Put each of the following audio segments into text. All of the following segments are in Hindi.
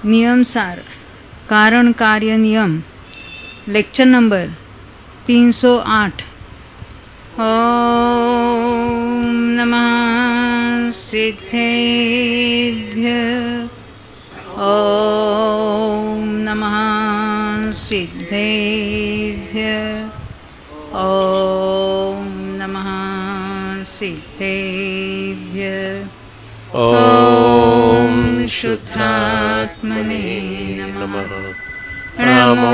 नियम सार कारण कार्य नियम लेक्चर नंबर 308। ओम नमः सिद्धेभ्य। ओम नमः सिद्धेभ्य। ओम नमः सिद्धेभ्य। ओम शुद्धात्मने नमः। नमो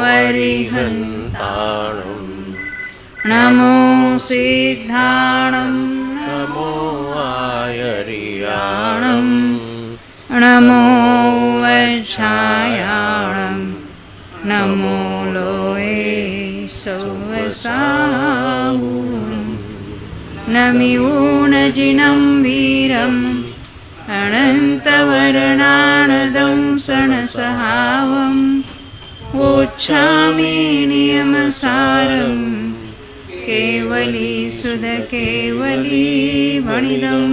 अरिहन्ताणं नमो सिद्धाणं नमो आयर्याणं नमो वज्रायाणं नमो लोये सौवसाहुं नमिऊनजिनं वीरम् अनन्तवर्णानदं सणसहावम् वोच्छामि नियमसारं केवली सुध केवली वणिदम्।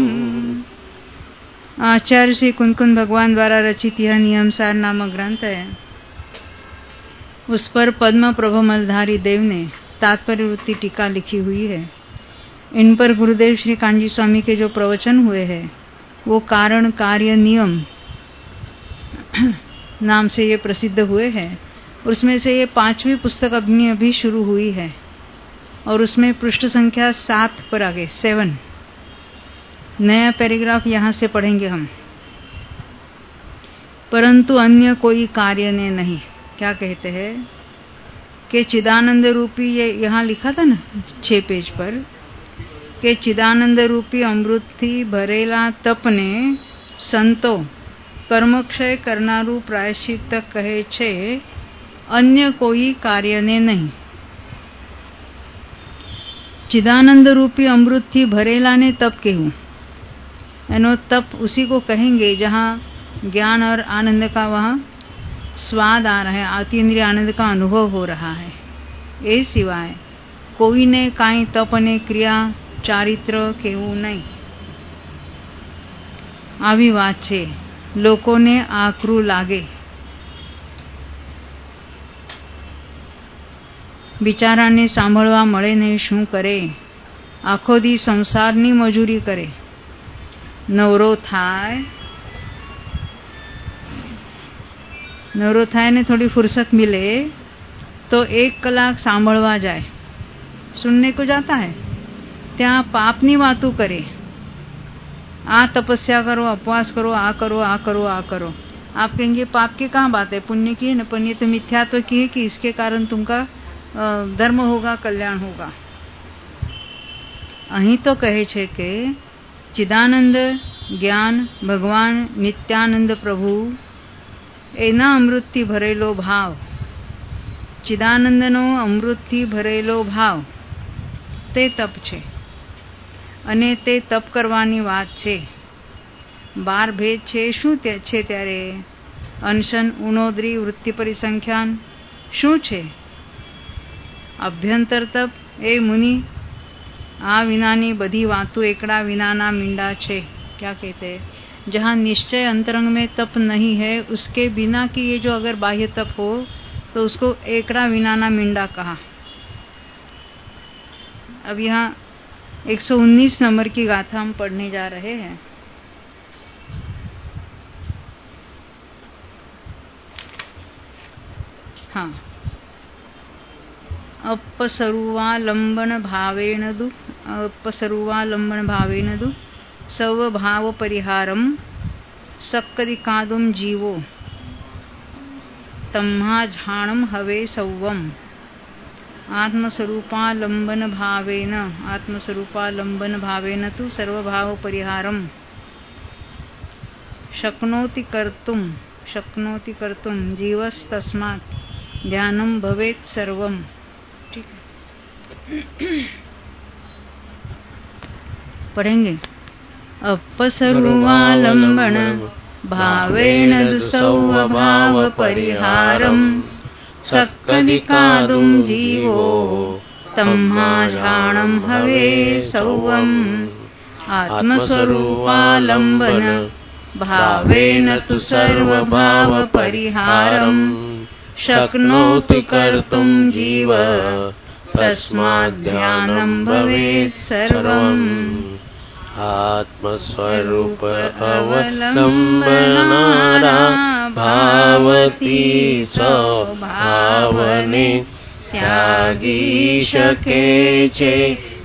आचार्य श्री कुंदकुंद भगवान द्वारा रचित यह नियमसार नामक ग्रंथ है। उस पर पद्म प्रभ मलधारी देव ने तात्पर्य वृत्ति टीका लिखी हुई है। इन पर गुरुदेव श्री कांजी स्वामी के जो प्रवचन हुए हैं वो कारण कार्य नियम नाम से ये प्रसिद्ध हुए हैं। उसमें से ये 5वीं पुस्तक अभी शुरू हुई है और उसमें पृष्ठ संख्या 7 पर आगे 7 नया पैराग्राफ यहाँ से पढ़ेंगे हम। परंतु अन्य कोई कार्य ने नहीं। क्या कहते हैं कि चिदानंद रूपी, ये यहाँ लिखा था ना 6 पेज पर, कि चिदानंद रूपी अमृतथी भरेला तपने संतो कर्मक्षय करनारू प्रायश्चित કહે છે, अन्य कोई कार्य ने नहीं। चिदानंद रूपी अमृत थी भरेला ने तप कहूं, एनो तप उसी को कहेंगे जहाँ ज्ञान और आनंद का वहाँ स्वाद आ रहा है, आतीन्द्रिय आनंद का अनुभव हो रहा है। ए सिवाय कोई ने काई तप ने क्रिया ચારિત્ર કેવું નહીં। આવી વાત છે, લોકોને આકરું લાગે। બિચારાને સાંભળવા મળે નહીં, શું કરે? આખો દી સંસારની મજૂરી કરે। નવરો થાય ને થોડી फुर्सत मिले तो 1 કલાક સાંભળવા જાય, सुनने को जाता है। ત્યાં પાપની વાતો કરે, आ तपस्या करो, उपवास करो, आ करो, आ करो, आ करो। आप कहेंगे पाप की कहाँ बात है, पुण्य की है न। पुण्य तो मिथ्यात्व की है कि इसके कारण तुमका धर्म होगा, कल्याण होगा। અહીં તો કહે છે કે ચિદાનંદ જ્ઞાન ભગવાન નિત્યાનંદ પ્રભુ એના અમૃતથી ભરેલો ભાવ, ચિદાનંદનો અમૃતથી ભરેલો ભાવ તે તપ છે અને તે તપ કરવાની વાત છે। 12 ભેદ છે। શું છે ત્યારે? અનશન, ઉનોદરી, વૃત્તિ પરિસંખ્યાન શું છે? અભ્યંતર તપ એ મુનિ આ વિનાની બધી વાતો એકડા વિનાના મીંડા છે। क्या कहते हैं? जहाँ निश्चय अंतरंग में तप नहीं है, उसके बिना की ये जो अगर बाह्य तप हो तो उसको एकड़ा विनाना मींडा कहा। अब यहाँ 119 नंबर की गाथा हम पढ़ने जा रहे हैं। हाँ, अपसरुवालंबन भावेन दु सर्वभाव परिहारम सक्कदिकादुम जीवो तम्हा झाणम हवे सौवम आत्मस्वरूपालंबन भावेन तु सर्वभाव परिहारम शक्नोति कर्तुम जीवस्तस्मात् ध्यानम भवेत् सर्वम। ठीक है, पढ़ेंगे। अपसर्वालंबन भावेन दुसौभाव परिहारम सक्कदिकादुम जीवो तम्हाझाणम हवे सौवम आत्मस्वरूपालंबन भावेन तु सर्वभावपरिहारं शक्नोति कर्तुं जीव तस्माद् ध्यानं भवेत् सर्वम् आत्मस्वरूप अवलंबनारा भावती स्वभावने त्यागी शके छे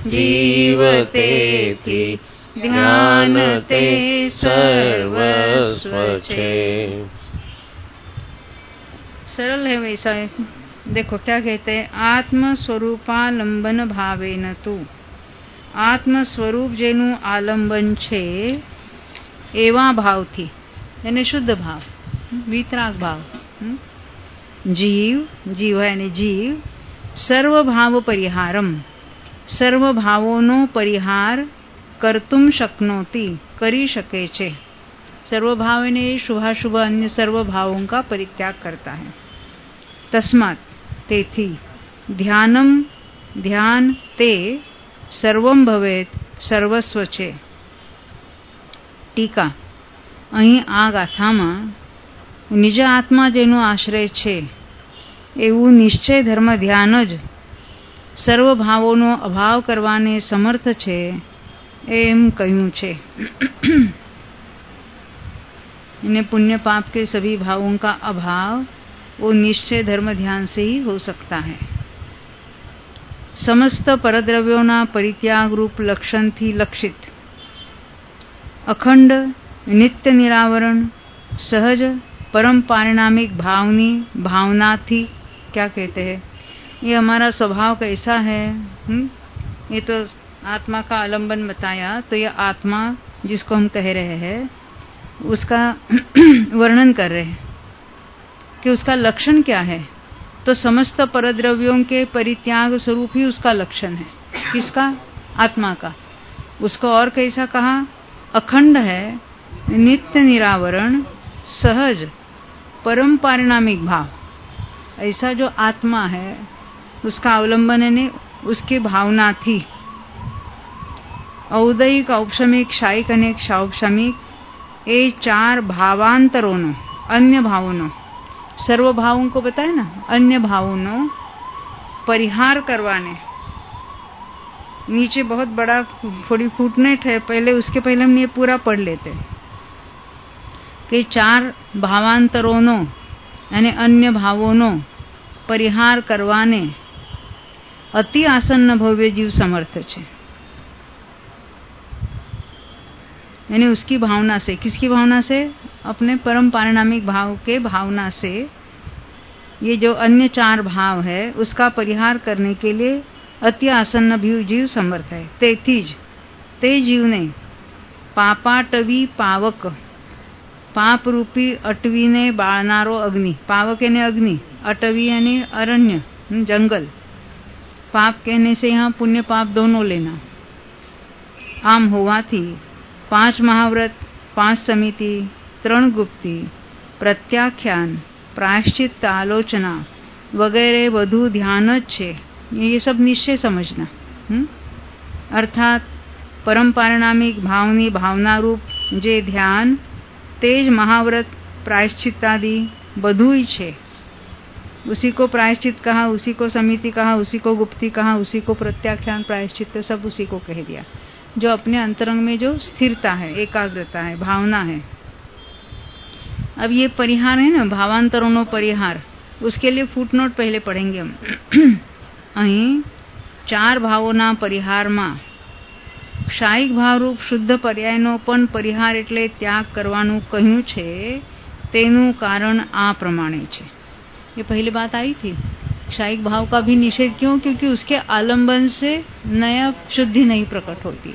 जीवतेति ध्यान ते सर्वस्व छे। सरल है वैसा है। देखो क्या कहते हैं, आत्मस्वरूपालंबन भावेन तु, आत्म સ્વરૂપ જેનું આલંબન છે એવા ભાવથી, એને શુદ્ધ ભાવ, વિતરાગ ભાવ, જીવ હોય અને જીવ સર્વભાવ પરિહારમ, સર્વ ભાવોનો પરિહાર કર્તુમ શક્નોતિ, કરી શકે છે। सर्वभाव ने शुभाशुभ अन्य सर्व भावों का परित्याग करता है। तस्मात् तेथी ध्यानम, ध्यान ते सर्वम भवेत सर्वस्व छे। टीका, અહીં આ ગાથામાં નિજ આત્મા જેનો આશ્રય છે એવું નિશ્ચય ધર્મ ધ્યાન જ સર્વ ભાવોનો અભાવ કરવાને સમર્થ છે એમ કહ્યું છે। इन्हें पुण्य पाप के सभी भावों का अभाव वो निश्चय धर्म ध्यान से ही हो सकता है। समस्त परद्रव्योना परित्याग रूप लक्षण थी लक्षित अखंड नित्य निरावरण सहज परम पारिणामिक भावनी भावना थी, क्या कहते हैं, ये हमारा स्वभाव कैसा है। ये तो आत्मा का आलंबन बताया, तो ये आत्मा जिसको हम कह रहे हैं उसका वर्णन कर रहे हैं कि उसका लक्षण क्या है। तो समस्त परद्रव्यों के परित्याग स्वरूप ही उसका लक्षण है। किसका? आत्मा का। उसको और कैसा कहा? अखंड है, नित्य निरावरण, सहज परम पारिणामिक भाव। ऐसा जो आत्मा है उसका अवलंबन ने उसकी भावना थी। औदयिक, औपशमिक, शायिक अनेक शाौपशमिक એ ચાર ભાવાંતરોનો, अन्य भावों, सर्व भावों को बताए ना, अन्य भावों परिहार करवाने। नीचे बहुत बड़ा थोड़ी फुटनोट है, पहले उसके पहले हम ये पूरा पढ़ लेते कि चार भावांतरों यानी अन्य भावों परिहार करवाने अति आसन्न भव्य जीव समर्थ है। यानी उसकी भावना से, किसकी भावना से? अपने परम पारिणामिक भाव के भावना से ये जो अन्य चार भाव है उसका परिहार करने के लिए अति आसन्न जीव समर्थ है। तेथीज ते जीव ने पापाटवी पावक, पाप रूपी अटवी ने बाळनारो अग्नि, पावक यानी अग्नि, अटवी यानी अरण्य जंगल, पाप कहने से यहाँ पुण्य पाप दोनों लेना। आम होवाथी 5 महाव्रत, 5 समिति, 3 गुप्ती, प्रत्याख्यान, प्रायश्चित, आलोचना वगैरह વધુ ध्यान જ છે। ये सब निश्चय समझना। अर्थात परम पारिणामिक भावनी भावना रूप जे ध्यान तेज महाव्रत प्रायश्चित आदि બધું ही छे। उसी को प्रायश्चित कहा, उसी को समिति कहा, उसी को गुप्ती कहा, उसी को प्रत्याख्यान प्रायश्चित सब उसी को कह दिया। जो अपने अंतरंग में जो स्थिरता है, एकाग्रता है, भावना है। अब ये परिहार है ना, भावांतरों परिहार, उसके लिए फुटनोट पहले पढ़ेंगे हम। અહીં 4 ભાવોના પરિહારમાં ક્ષાયિક ભાવરૂપ શુદ્ધ પર્યાયનો પણ પરિહાર એટલે ત્યાગ કરવાનું કહ્યું છે। તેનું કારણ આ પ્રમાણે છે। ये पहली बात आई थी, क्षायिक भाव का भी निषेध क्यों? क्योंकि उसके आलंबन से नया शुद्धि नहीं प्रकट होती।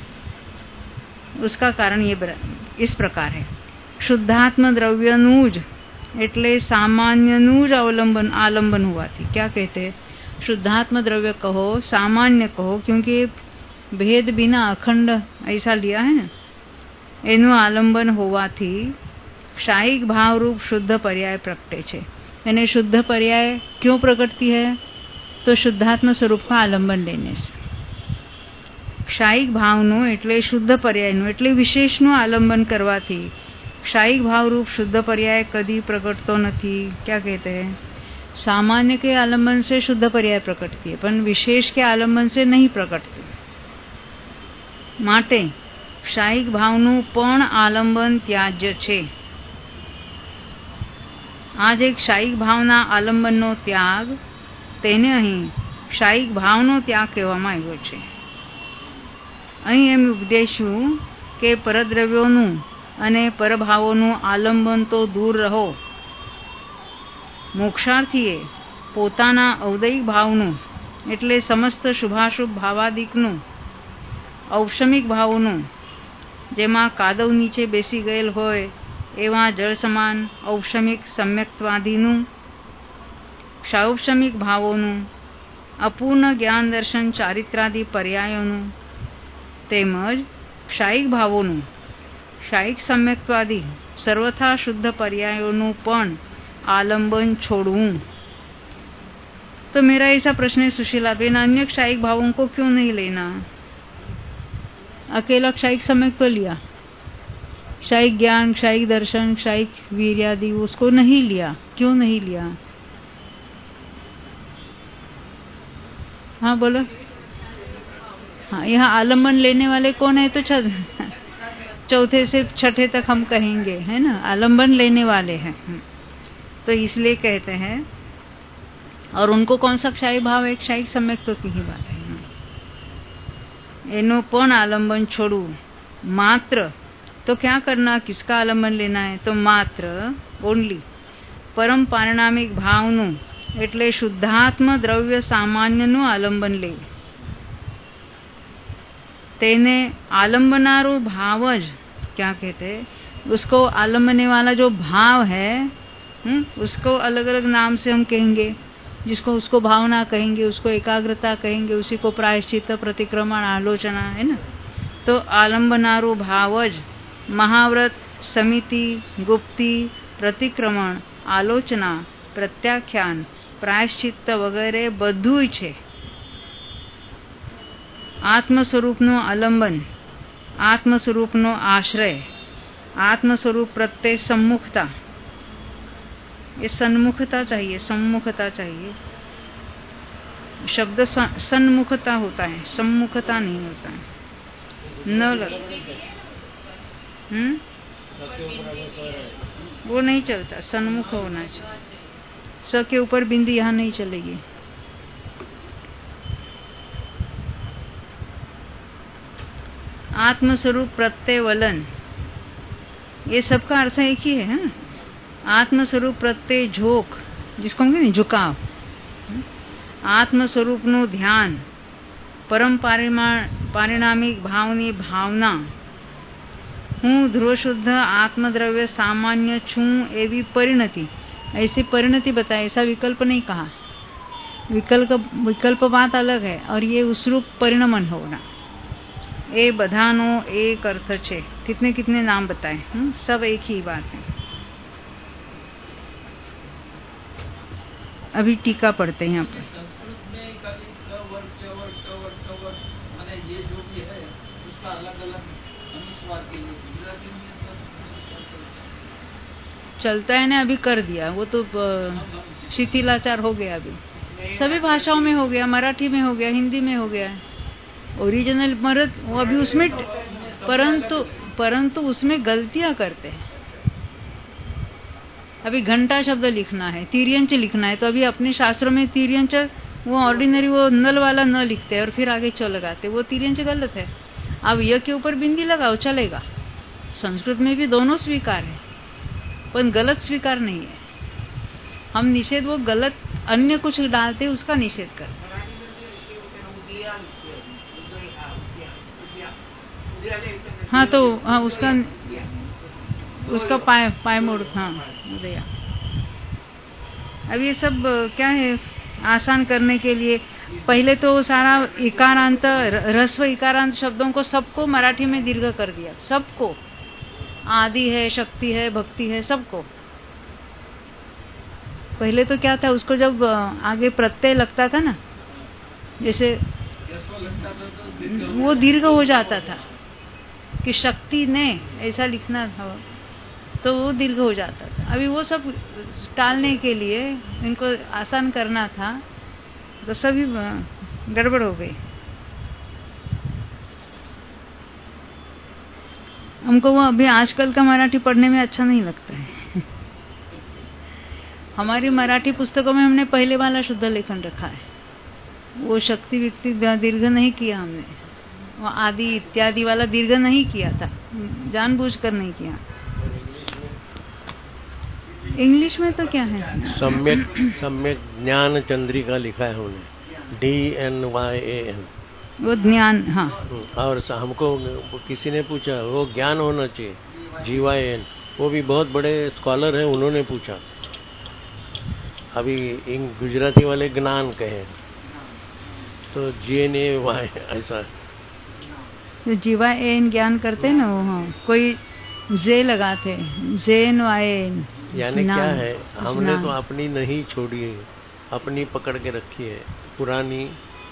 उसका कारण ये इस प्रकार है। शुद्धात्म द्रव्यનું જ એટલે સામાન્યનું જ आलंबन हुआ थी। क्या कहते हैं? शुद्धात्म द्रव्य कहो, सामान्य कहो, क्योंकि भेद बिना अखंड ऐसा लिया है ना। एनु आलंबन होवाथी क्षायिक भाव रूप शुद्ध पर्याय प्रगटे छे। यानी शुद्ध पर्याय क्यों प्रकटती है? तो शुद्धात्म स्वरूप का आलंबन लेने से। क्षायिक भावનું એટલે શુદ્ધ પર્યાયનું એટલે વિશેષનું આલંબન કરવાથી क्षायिक भाव रूप शुद्ध पर्याय कदी प्रकट तो नहीं। क्या कहते हैं? सामान्य के आलंबन से शुद्ध पर्याय प्रकटती है, पर विशेष के आलंबन से नहीं प्रकटती। માટે क्षायिक ભાવનું પણ આલંબન ત્યાજ્ય છે। આ જે क्षायिक ભાવના આલંબનનો ત્યાગ, તેને અહીં क्षायिक ભાવનો ત્યાગ કહેવામાં આવ્યો છે। અહીં એમ ઉપદેશ્યું કે પરદ્રવ્યોનું અને પરભાવોનું આલંબન તો દૂર રહો। મોક્ષાર્થીએ પોતાના ઔદયિક ભાવનું એટલે સમસ્ત શુભાશુભ ભાવાદિકનું, ઔષમિક ભાવોનું જેમાં કાદવ નીચે બેસી ગયેલ હોય એવા જળ સમાન ઔષમિક સમ્યક્ત્વાદીનું, ક્ષાયૌષમિક ભાવોનું, અપૂર્ણ જ્ઞાન દર્શન ચારિત્રાદિ પર્યાયોનું તેમજ क्षायिक ભાવોનું, क्षायिक सम्यक्त्वादि सर्वथा शुद्ध पर्यायों पण आलंबन छोड़ूं। तो मेरा ऐसा प्रश्न है सुशीला बेन, अन्य क्षायिक भावों को क्यों नहीं लेना? अकेला क्षायिक सम्यक्त्व लिया, क्षायिक ज्ञान, क्षायिक दर्शन, क्षायिक वीर्यादि उसको नहीं लिया, क्यों नहीं लिया? हाँ बोलो। हाँ, यहाँ आलम्बन लेने वाले कौन है? तो चौथे से छठे तक हम कहेंगे, है ना, आलम्बन लेने वाले हैं। तो इसलिए कहते हैं, और उनको कौन सा क्षायिक भाव है? क्षायिक सम्यक्त्व की ही बात है। एनो पण आलम्बन छोड़ू। मात्र तो क्या करना? किसका आलम्बन लेना है? तो मात्र ओनली परम पारिणामिक भावनु એટલે શુદ્ધાત્મ દ્રવ્ય સામાન્યનું આલંબન લે। તેને आलंबनारो भाव ज क्या कहते हैं? उसको आलंबने वाला जो भाव है, उसको अलग अलग नाम से हम कहेंगे। जिसको उसको भावना कहेंगे, उसको एकाग्रता कहेंगे, उसी को प्रायश्चित, प्रतिक्रमण, आलोचना, है ना। तो आलंबनारो भावज महाव्रत, समिति, गुप्ति, प्रतिक्रमण, आलोचना, प्रत्याख्यान, प्रायश्चित वगैरह બધું છે। આત્મ સ્વરૂપનો આલંબન, આત્મ સ્વરૂપનો આશ્રય, આત્મ સ્વરૂપ પ્રત્યે सम्मुखता, ये सन्मुखता चाहिए, सम्मुखता चाहिए। शब्द सन्मुखता होता है, सम्मुखता नहीं होता है। न लग वो नहीं चलता, सन्मुख होना चाहिए। स के ऊपर बिंदी यहाँ नहीं चलेगी। आत्मस्वरूप प्रत्यय वलन, ये सबका अर्थ एक ही है ना। आत्मस्वरूप प्रत्यय झोक, जिसको हम कहते हैं झुकाव, आत्मस्वरूप નું ध्यान, परम पारिणामिक भावनी भावना, हूँ ध्रुव शुद्ध आत्मद्रव्य सामान्य छू एवी परिणति। ऐसी परिणति बताए, ऐसा विकल्प नहीं कहा। विकल्प बात अलग है, और ये उस रूप परिणमन होना, ये बधानो एक अर्थ छे। कितने कितने नाम बताए, सब एक ही बात है। अभी टीका पढ़ते हैं यहाँ पर। चलता है ना, अभी कर दिया वो तो शिथिलाचार हो गया। अभी सभी भाषाओं में हो गया, मराठी में हो गया, हिंदी में हो गया है। ओरिजिनल मर्द वो अभी उसमें, परंतु उसमें गलतियां करते हैं। अभी घंटा शब्द लिखना है, तिर्यंच लिखना है, तो अभी अपने शास्त्रों में तिर्यंच वो ऑर्डिनरी वो नल वाला न लिखते हैं और फिर आगे च लगाते, वो तिर्यंच गलत है। अब य के ऊपर बिंदी लगाओ, चलेगा। संस्कृत में भी दोनों स्वीकार है, पर गलत स्वीकार नहीं है। हम निषेध वो गलत अन्य कुछ डालते उसका निषेध कर। हाँ तो हाँ उसका पाय मोड़, हाँ उदया। अब ये सब क्या है, आसान करने के लिए पहले तो सारा इकारांत, ह्रस्व इकारांत शब्दों को सबको मराठी में दीर्घ कर दिया, सबको। आदि है, शक्ति है, भक्ति है, सबको। पहले तो क्या था, उसको जब आगे प्रत्यय लगता था ना, जैसे वो दीर्घ हो जाता था कि शक्ति ने, ऐसा लिखना था। तो वो दीर्घ हो जाता था। अभी वो सब टालने के लिए, इनको आसान करना था, तो सभी गड़बड़ हो गई। हमको वो अभी आजकल का मराठी पढ़ने में अच्छा नहीं लगता है। हमारी मराठी पुस्तकों में हमने पहले वाला शुद्ध लेखन रखा है, वो शक्ति विक्ति दीर्घ नहीं किया हमने, वो आदि इत्यादि वाला दीर्घ नहीं किया था, जानबूझकर नहीं किया। इंग्लिश में तो क्या है, सम्यक ज्ञान चंद्रिका लिखा है उन्होंने, DNYAN, वो ज्ञान। हाँ, और हमको किसी ने पूछा वो ज्ञान होना चाहिए, GYN, वो भी बहुत बड़े स्कॉलर हैं, उन्होंने पूछा। अभी गुजराती वाले ज्ञान कहे तो GNAY ऐसा, तो GYN ज्ञान करते ना वो। हाँ, कोई जे लगाते, JNYN, यानी क्या है, हमने तो अपनी नहीं छोड़ी है, अपनी पकड़ के रखी है पुरानी,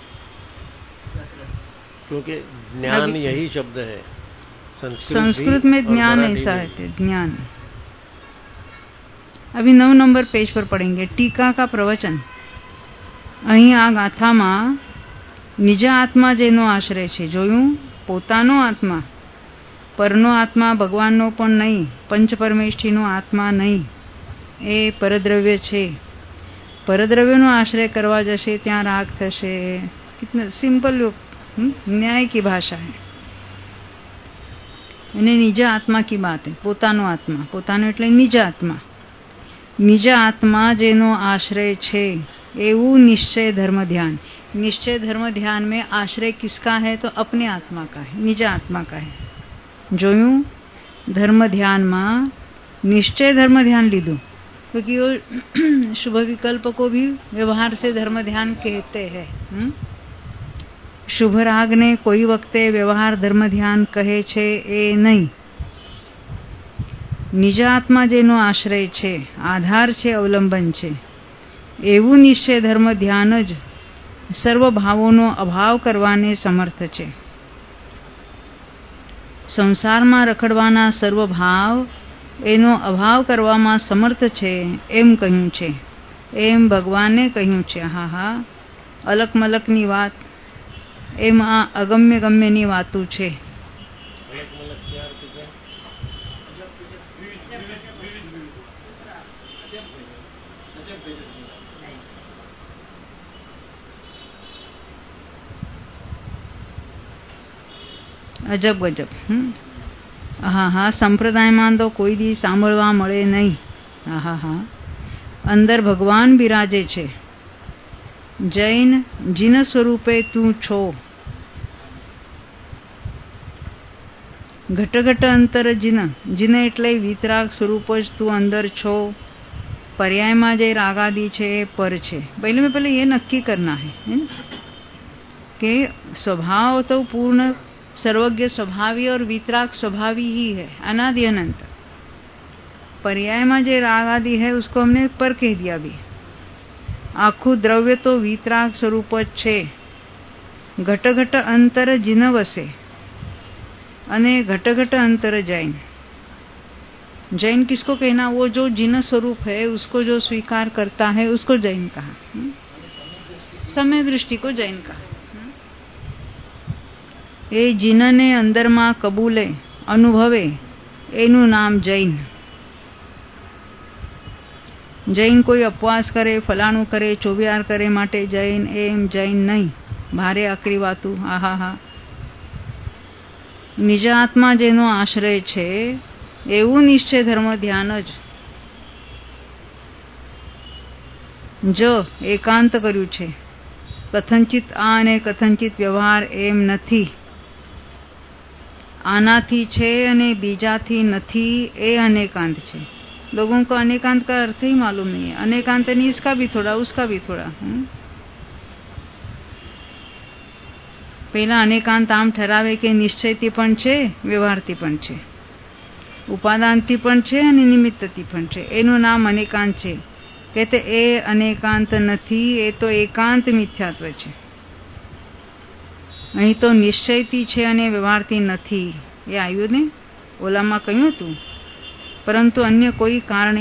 क्योंकि ज्ञान यही शब्द है। संस्कृत में ज्ञान ऐसा है, ज्ञान। अभी 9 नंबर पेज पर पढ़ेंगे टीका का प्रवचन। અહીં આ ગાથામાં નિજ આત્મા જેનો આશ્રય છે, જોયું? પોતાનો આત્મા, પરનો આત્મા ભગવાનનો પણ નહીં, પંચપરમેષ્ઠીનો આત્મા નહીં, એ પરદ્રવ્ય છે। પરદ્રવ્યનો આશ્રય કરવા જશે ત્યાં રાગ થશે। कितना सिंपल न्याय की भाषा है। અને નિજ આત્મા की बात है, પોતાનો આત્મા, પોતાનો એટલે નિજ આત્મા। निज आत्मा जेनो आश्रय छे एवं निश्चय धर्म ध्यान। निश्चय धर्म ध्यान में आश्रय किसका है? तो अपने आत्मा का है, निज आत्मा का है। जोयूं धर्म ध्यान में निश्चय धर्म ध्यान लीधु, क्योंकि वो शुभ विकल्प को भी व्यवहार से धर्म ध्यान कहते हैं। शुभ राग ने कोई वक्ते व्यवहार धर्म ध्यान कहे छे ए नहीं। निज आत्मा जेनो आश्रय छे, आधार छे, अवलंबन छे, एवं निश्चय धर्म ध्यान ज सर्व भावोनो अभाव करवाने समर्थ छे। संसार में रखड़वाना सर्व भाव एनो अभाव करवामां समर्थ छे एम कह्युं छे, एम भगवाने कह्युं छे। हा हा, अलक मलकनी वात, एम आ अगम्य गम्यनी वातुं छे। अजब गजब। हाँ हाँ, संप्रदाय में तो कोई दी सांभळवा मळे नहीं। हाँ हाँ, अंदर भगवान बिराजे छे। जैन जिन स्वरूपे तू छो, घट घट अंतर जिन, जिन एटले वितराग स्वरूप ज तू अंदर छो। पर्याय में जे रागादि छे पर छे। पहले में पहले ये नक्की करना है ना, कि स्वभाव तो पूर्ण सर्वज्ञ स्वभावी और वितराग स्वभावी ही है, अनादि अनंत। पर्याय में जे राग आदि है उसको हमने पर कह दिया भी। आखू द्रव्य तो वितराग स्वरूप छे। घट घट अंतर जिन वसे अने घट घट अंतर जैन। जैन किसको कहना? वो जो जिन स्वरूप है उसको जो स्वीकार करता है उसको जैन कहा। समय दृष्टि को जैन कहा। ए जिनने अंदर में कबूले अनुभवे एनु नाम जैन। जैन कोई अपवास करे, फलाणु करे, चोबियार करे माटे जैन, एम जैन नहीं। भारे आकरी वातु। हा हा हा। निज आत्मा जेनो आश्रय छे एवं निश्चय धर्म ध्यान ज जो एकांत कर्यु छे। कथनचित आ ने कथनचित व्यवहार एम नथी। आनाथी छे अने बीजाथी नथी, ए अनेकांत छे। लोगों को अनेकांत का अर्थ ही मालूम नहीं है। अनेकांत नहीं, इसका भी थोड़ा उसका भी थोड़ा। पहला अनेकांत आम ठरावे के निश्चयथी पण छे, व्यवहारथी पण छे, उपादानथी पण छे अने निमित्तथी पण छे। एनुं नाम अनेकांत छे। कहते ए अनेकांत नथी, ए तो एकांत मिथ्यात्व छे। અહીં તો નિશ્ચયથી છે અને વ્યવહારથી નથી। એ આવ્યું ને, ઓલામાં કહ્યું હતું પરંતુ અન્ય કોઈ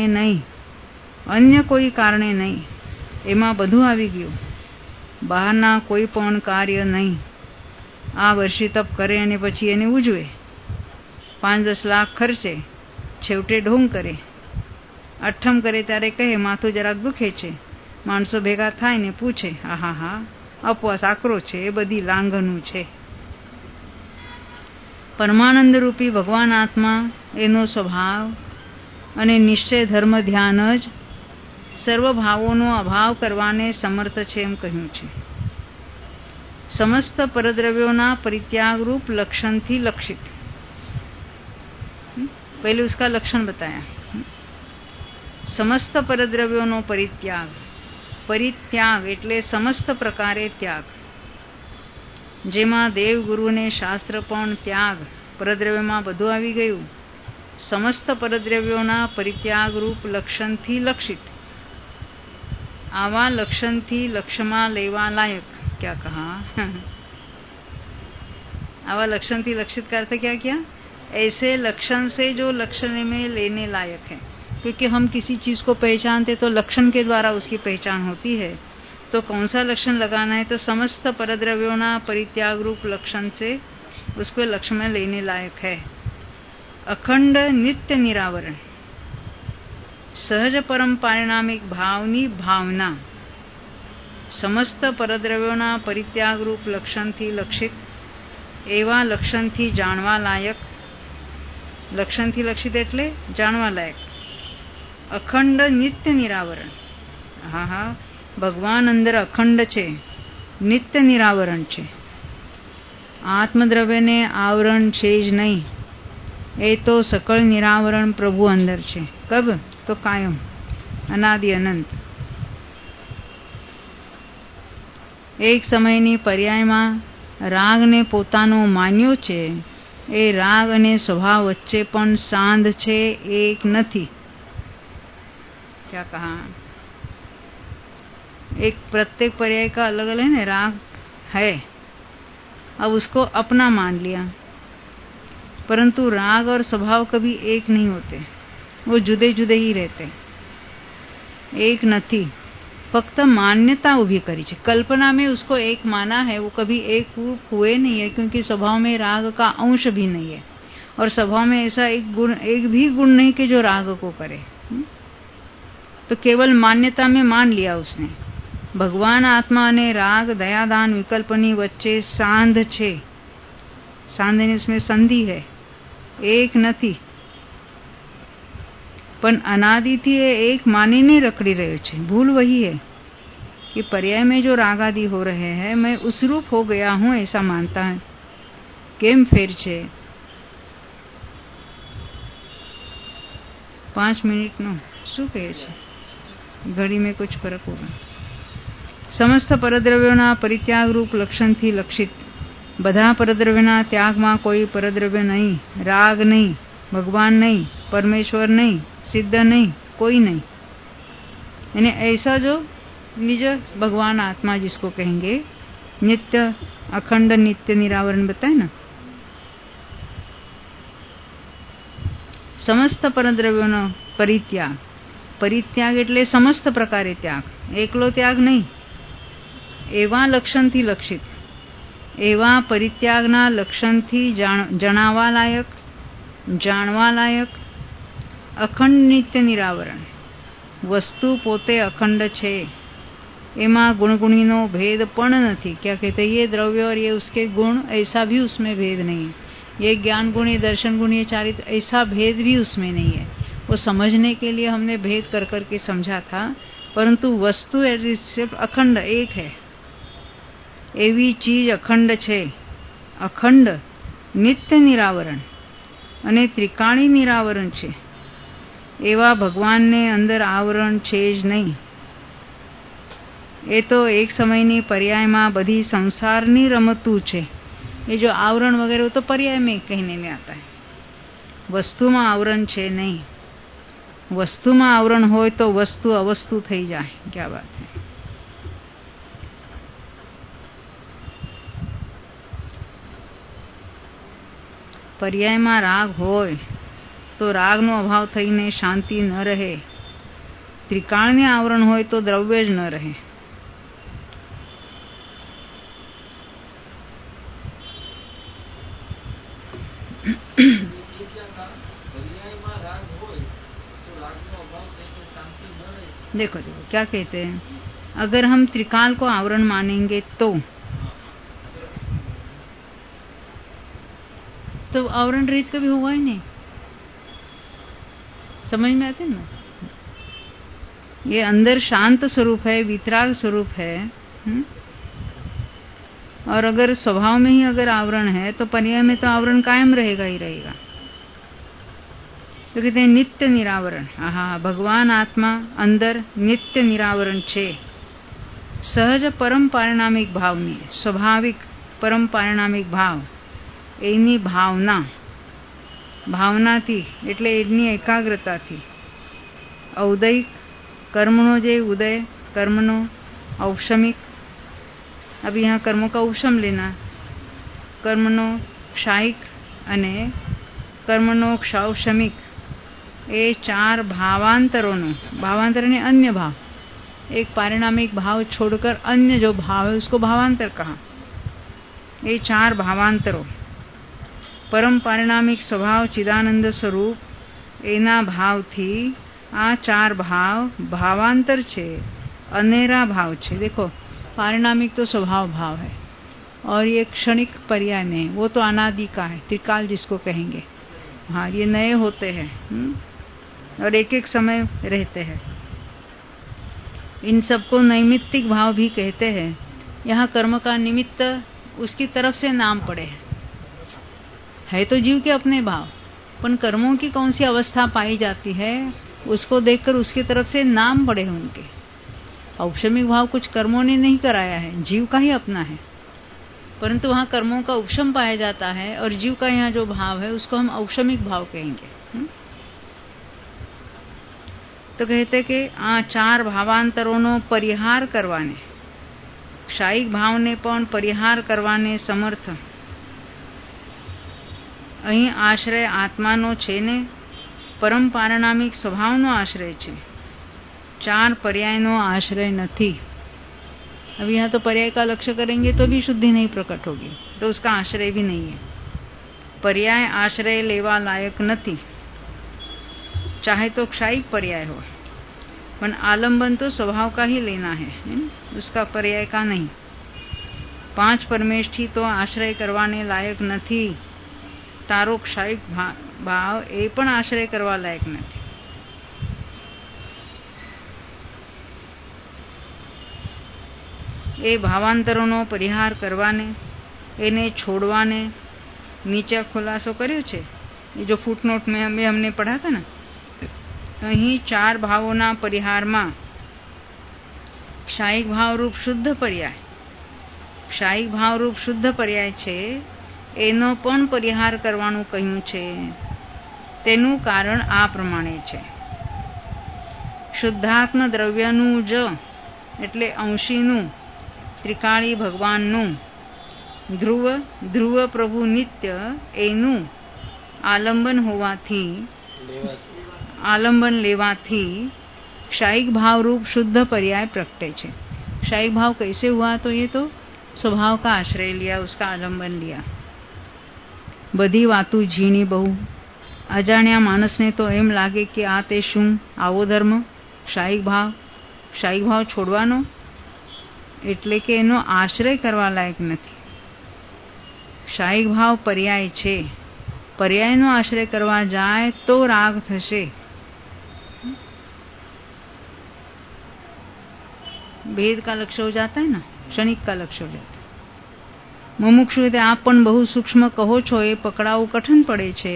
કારણે નહીં. એમાં બધું આવી ગયું. બહારના કોઈ પણ કાર્ય નહીં. આ વર્ષી તપ કરે અને પછી એને ઉજવે, 5-10 લાખ ખર્ચે, છેવટે ઢોંગ કરે. અઠ્ઠમ કરે ત્યારે કહે માથું જરાક દુખે છે. માણસો ભેગા થાય ને પૂછે, હા અપવાસ આકરો છે, એ બધી લાંઘનું છે. પરમાનંદ રૂપી ભગવાન આત્મા, એનો સ્વભાવ અને નિશ્ચય ધર્મ ધ્યાન જ સર્વ ભાવોનો અભાવ કરવાને સમર્થ છે એમ કહ્યું છે. સમસ્ત પરદ્રવ્યોના પરિત્યાગ રૂપ લક્ષણથી લક્ષિત. पहले उसका लक्षण बताया. समस्त परद्रव्योनो परित्याग એટલે સમસ્ત પ્રકારે ત્યાગ. જેમાં દેવ ગુરુને શાસ્ત્ર પણ ત્યાગ, પરદ્રવ્યમાં બધું આવી ગયું. સમસ્ત પરદ્રવ્યોના પરિત્યાગ રૂપ લક્ષણથી લક્ષિત. આવા લક્ષણથી લક્ષ્યમાં લેવા લાયક. क्या कहा? आवा लक्षण थी लक्षित का अर्थ क्या किया? ऐसे लक्षण से जो लक्षण में लेने लायक है. क्योंकि हम किसी चीज को पहचानते तो लक्षण के द्वारा उसकी पहचान होती है. तो कौन सा लक्षण लगाना है? तो समस्त परद्रव्यों परित्याग रूप लक्षण से उसको लक्ष्य में लेने लायक है. अखंड नित्य निरावरण, सहज परम पारिणामिक भावनी भावना, समस्त परद्रव्यों परित्याग रूप लक्षण थी लक्षित एवा लक्षण थी जाणवा लायक. लक्षण थी लक्षित एटले जाणवा लायक. अखंड नित्य निरावरण. હા ભગવાન અંદર અખંડ છે, નિત્ય નિરાવરણ છે. આત્મદ્રવ્યને આવરણ છે જ નહીં. એ તો સકળ નિરાવરણ પ્રભુ અંદર છે. કબ? તો કાયમ, અનાદિ અનંત. એક સમયની પર્યાયમાં રાગને પોતાનો માન્યો છે. એ રાગ અને સ્વભાવ વચ્ચે પણ સાંધ છે, એક નથી. क्या कहा? एक प्रत्येक पर्याय का अलग अलग है, राग है. अब उसको अपना मान लिया, परंतु राग और स्वभाव कभी एक नहीं होते. वो जुदे जुदे ही रहते, एक नहीं. फक्त मान्यता उभी करी है. कल्पना में उसको एक माना है, वो कभी एक हुए नहीं है. क्योंकि स्वभाव में राग का अंश भी नहीं है, और स्वभाव में ऐसा एक भी गुण नहीं कि जो राग को करे. तो केवल मान्यता में मान लिया उसने. भगवान आत्मा ने राग दयादान विकल्पनी वच्चे सांध छे. सांध इसमें संधि है, एक नहीं. पण अनादि थी एक मानीने रखड़ी रह्यो छे. भूल वही है कि पर्याय में जो राग आदि हो रहे हैं, मैं उस रूप हो गया हूं ऐसा मानता है. केम फेर छे? 5 मिनिट नो शू कहे छे? घड़ी में कुछ फर्क होगा. समस्त परद्रव्यों परित्याग रूप लक्षण थी लक्षित. बधा परद्रव्यों त्याग में कोई परद्रव्य नहीं, राग नहीं, भगवान नहीं, परमेश्वर नहीं, सिद्ध नहीं, कोई नहीं. यानी ऐसा जो निज भगवान आत्मा जिसको कहेंगे, नित्य अखंड नित्य निरावरण बताए ना. समस्त परद्रव्यों परित्याग. परित्याग એટલે સમસ્ત પ્રકારે ત્યાગ, એકલો ત્યાગ નહીં. એવા લક્ષણથી લક્ષિત, એવા પરિત્યાગના લક્ષણથી જણાવા લાયક, જાણવા લાયક. અખંડ નિત્ય નિરાવરણ. વસ્તુ પોતે અખંડ છે, એમાં गुणगुणीનો भेद પણ નથી. क्या कहते हैं? ये द्रव्य और ये उसके गुण, ऐसा भी उसमें भेद नहीं है. ये ज्ञान गुण, ये दर्शन गुण, ये चारित्र, ऐसा भेद भी उसमें नहीं है. वो समझने के लिए हमने भेद कर करके समझा था, परंतु वस्तु सिर्फ अखंड एक है. एवी चीज अखंड छे. अखंड नित्य निरावरण અને ત્રિકાણી નિરાવરણ છે. એવા ભગવાનને અંદર આવરણ છે જ નહીં. એ તો એક સમયની પર્યાયમાં બધી સંસારની રમતું છે. એ જો આવરણ વગેરે તો पर्याय में कहने में आता है. વસ્તુમાં આવરણ છે નહીં. વસ્તુમાં આવરણ હોય તો વસ્તુ અવસ્તુ થઈ જાય. क्या बात है? पर्यायમાં રાગ હોય તો રાગનો અભાવ થઈને શાંતિ ન રહે. ત્રિકાળને આવરણ હોય તો દ્રવ્ય જ ન રહે. देखो देखो क्या कहते हैं, अगर हम त्रिकाल को आवरण मानेंगे तो आवरण रहित कभी हुआ ही नहीं. समझ में आते ना? ये अंदर शांत स्वरूप है, वितराग स्वरूप है. और अगर स्वभाव में ही अगर आवरण है तो पर्याय में तो आवरण कायम रहेगा ही रहेगा. तो कहते हैं नित्य निरावरण. हाँ, भगवान आत्मा अंदर नित्य निरावरण छे. सहज परम पारिणामिक भावनी, स्वाभाविक परम पारिणामिक भाव, એની ભાવનાથી એટલે એની એકાગ્રતાથી ઔદયિક કર્મનો જે ઉદય, કર્મનો औषमिक, अब यहाँ कर्मों का उपशम लेना, कर्मनो क्षायिक અને કર્મનો ક્ષૌષમિક, એ ચાર भावांतरों, भावांतर ने अन्य भाव, एक पारिणामिक भाव छोड़कर अन्य जो भाव है उसको भावांतर कहा. ये चार भावांतरों, परम पारिणामिक स्वभाव चिदानंद स्वरूप एना भाव थी आ चार भाव भावांतर छे, अनेरा भाव छे. देखो, पारिणामिक तो स्वभाव भाव है और ये क्षणिक पर्याय नहीं, वो तो अनादि का है, त्रिकाल जिसको कहेंगे. हाँ, ये नए होते हैं और एक एक समय रहते हैं. इन सबको नैमित्तिक भाव भी कहते हैं. यहाँ कर्म का निमित्त उसकी तरफ से नाम पड़े है तो जीव के अपने भाव, पर कर्मों की कौन सी अवस्था पाई जाती है उसको देखकर उसकी तरफ से नाम पड़े हैं उनके. औषमिक भाव कुछ कर्मों ने नहीं कराया है, जीव का ही अपना है, परंतु वहाँ कर्मों का उपशम पाया जाता है और जीव का यहाँ जो भाव है उसको हम औषमिक भाव कहेंगे. तो कहते कि आ चार भावांतरों परिहार करवाने, क्षायिक भावने पण परिहार करवाने समर्थ અહીં આશ્રય આત્માનો છે ને પરમ પારિણામિક સ્વભાવનો આશ્રય છે, चार पर्यायનો आश्रय नहीं. अब यहाँ तो पर्याय का लक्ष्य करेंगे तो भी शुद्धि नहीं प्रकट होगी, तो उसका आश्रय भी नहीं है. पर्याय आश्रय लेवा लायक नहीं, चाहे तो क्षायिक पर्याय हो, पर आलंबन तो स्वभाव का ही लेना है, उसका पर्याय का नहीं. पांच परमेष्ठी तो आश्रय करवाने लायक नहीं. तारो क्षायिक भाव ए पण आश्रय करवा लायक नहीं. ए भावांतरों परिहार करवाने, एने छोड़वाने नीचे खुलासो कर्यो छे. ये जो फूटनोट में हमने पढ़ा था ना, अहीं चार भावों परिहार में क्षायिक भाव रूप शुद्ध पर्याय, क्षायिक भाव रूप शुद्ध पर्याय छे, एनो पण परिहार करवानुं कह्युं छे. तेनुं कारण आ प्रमाणे छे. शुद्धात्म द्रव्यनुं ज एटले अंशीनुं त्रिकाળી भगवाननुं, ध्रुव ध्रुव प्रभु नित्य एनुं आलंबन होवाथी, आलंबन लेवाथी क्षायिक भाव रूप शुद्ध पर्याय प्रगटे छे. क्षायिक भाव कैसे हुआ? तो ये तो स्वभाव का आश्रय लिया, उसका आलंबन लिया. बधी वातु झीणी बहु, अजाण्या मानसने तो एम लागे कि आ ते शुं आवो धर्म, क्षायिक भाव छोड़वानो, एटले के एनो आश्रय करवा लायक नहीं. क्षायिक भाव पर्याय छे, पर्यायनो आश्रय करवा जाए तो राग थशे. भेद का लक्ष्य हो जाता है ना, क्षणिक का लक्ष्य हो जाता है. मुमुक्षु रीते आप पण बहु सूक्ष्म कहो छो, ए पकड़ावू कठिन पड़े छे.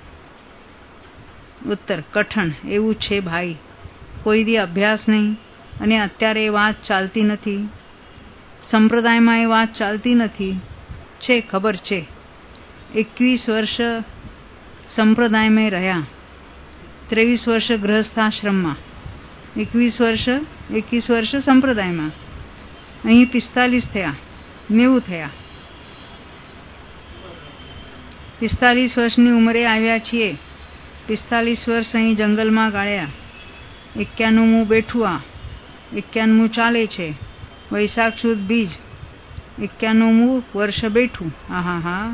उत्तर, कठिन एवं छे भाई, कोई दी अभ्यास नहीं અને અત્યારે એ વાત ચાલતી નથી, સંપ્રદાયમાં એ વાત ચાલતી નથી. છે, ખબર છે. 21 વર્ષ સંપ્રદાયમાં રહ્યા, 23 વર્ષ ગૃહસ્થાશ્રમમાં, 21 વર્ષ સંપ્રદાયમાં, અહીં 45 થયા, 90 થયા. 45 વર્ષની ઉંમરે આવ્યા છીએ 45 વર્ષ અહીં જંગલમાં ગાળ્યા, 91મું બેઠું, આ 91મું ચાલે છે, વૈશાખ સુદ બીજ, 91મું વર્ષ બેઠું. આહા હા.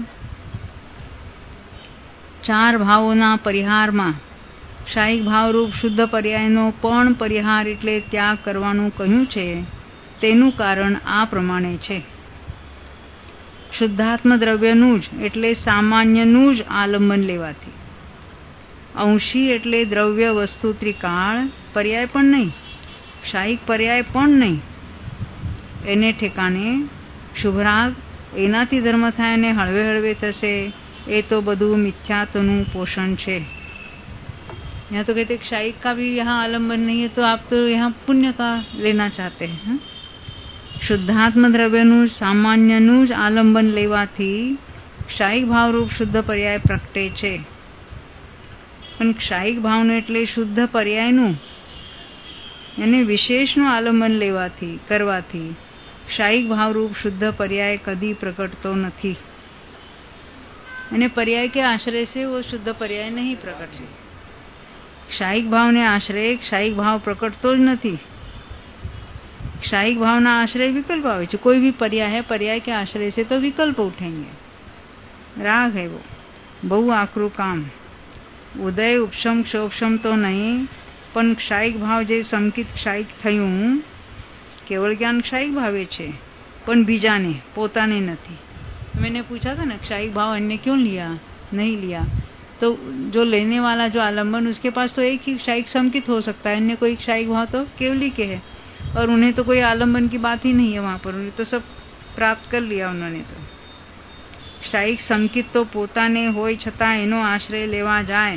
4 ભાવોના પરિહારમાં ક્ષાયિક ભાવરૂપ શુદ્ધ પર્યાયનો પણ પરિહાર એટલે ત્યાગ કરવાનું કહ્યું છે. તેનું કારણ આ પ્રમાણે છે. શુદ્ધાત્મ દ્રવ્યનું જ એટલે સામાન્યનું જ આલંબન લેવાથી, અંશી એટલે દ્રવ્ય વસ્તુ ત્રિકાળ પર્યાય પણ નહીં, ક્ષાયિક પર્યાય પણ નહીં, એને ઠેકાણે શુભરાગ એનાથી ધર્મ થાય અને હળવે હળવે થશે. એ તો બધું મિથ્યાત્વનું પોષણ છે. यहाँ तो कहते क्षायिक का भी यहाँ आलम्बन नहीं है, तो आप तो यहाँ पुण्य का लेना चाहते हैं. શુદ્ધાત્મ દ્રવ્યનું સામાન્યનું જ આલંબન લેવાથી ક્ષાયિક ભાવરૂપ શુદ્ધ પર્યાય પ્રગટે છે. પણ ક્ષાયિક ભાવનું એટલે શુદ્ધ પર્યાયનું એને વિશેષનું આલંબન લેવાથી કરવાથી ક્ષાયિક ભાવરૂપ શુદ્ધ પર્યાય કદી પ્રગટતો નથી. અને पर्याय के आश्रय से वो शुद्ध पर्याय नहीं प्रकट है. क्षायिक भाव ने आश्रय क्षायिक भाव प्रकटतो જ નથી. क्षायिक भावना आश्रय विकल्प आवे છે. कोई भी पर्याय है, पर्याय के आश्रय से तो विकल्प उठेंगे. राग है वो बहु आकरू काम. उदय उपशम क्षोभशम तो नहीं, પણ ક્ષાયિક ભાવ જે સંકિત ક્ષાયિક થયું, કેવળ જ્ઞાન ક્ષાયિક ભાવે છે, પણ બીજાને પોતાને નથી. मैंने पूछा था ना क्षायिक भाव अन्य क्यों लिया, नहीं लिया, तो जो लेने वाला जो आलम्बन उसके पास तो एक ही क्षायिक संकित हो सकता है, अन्य कोई क्षायिक भाव तो केवली के है, और उन्हें तो कोई आलम्बन की बात ही नहीं है वहां पर. उन्हें तो सब प्राप्त कर लिया उन्होंने. तो क्षायिक संकित तो પોતાને હોય છતાં એનો આશ્રય લેવા જાય,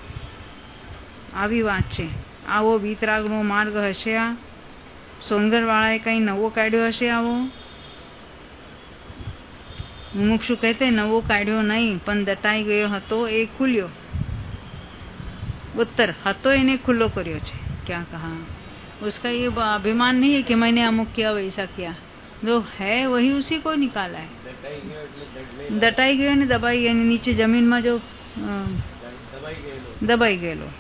આવી વાત છે. આવો વીતરાગનો માર્ગ હશે. આ સોનગઢવાળાએ કંઈ નવો કાઢ્યો હશે આવો. मुमुक्षु कहते नवो काढ़्यो नहीं, पण दटाई गयो हतो ए खुल्यो. उत्तर हतो एने खुल्लो कर्यो छे. क्या कहा? उसका ये अभिमान नहीं है कि मैंने अमुक किया वैसा किया. जो है वही उसी को निकाला है. दटाई गयो ने दबाई गयो, नीचे जमीन में जो दबाई गયેલો.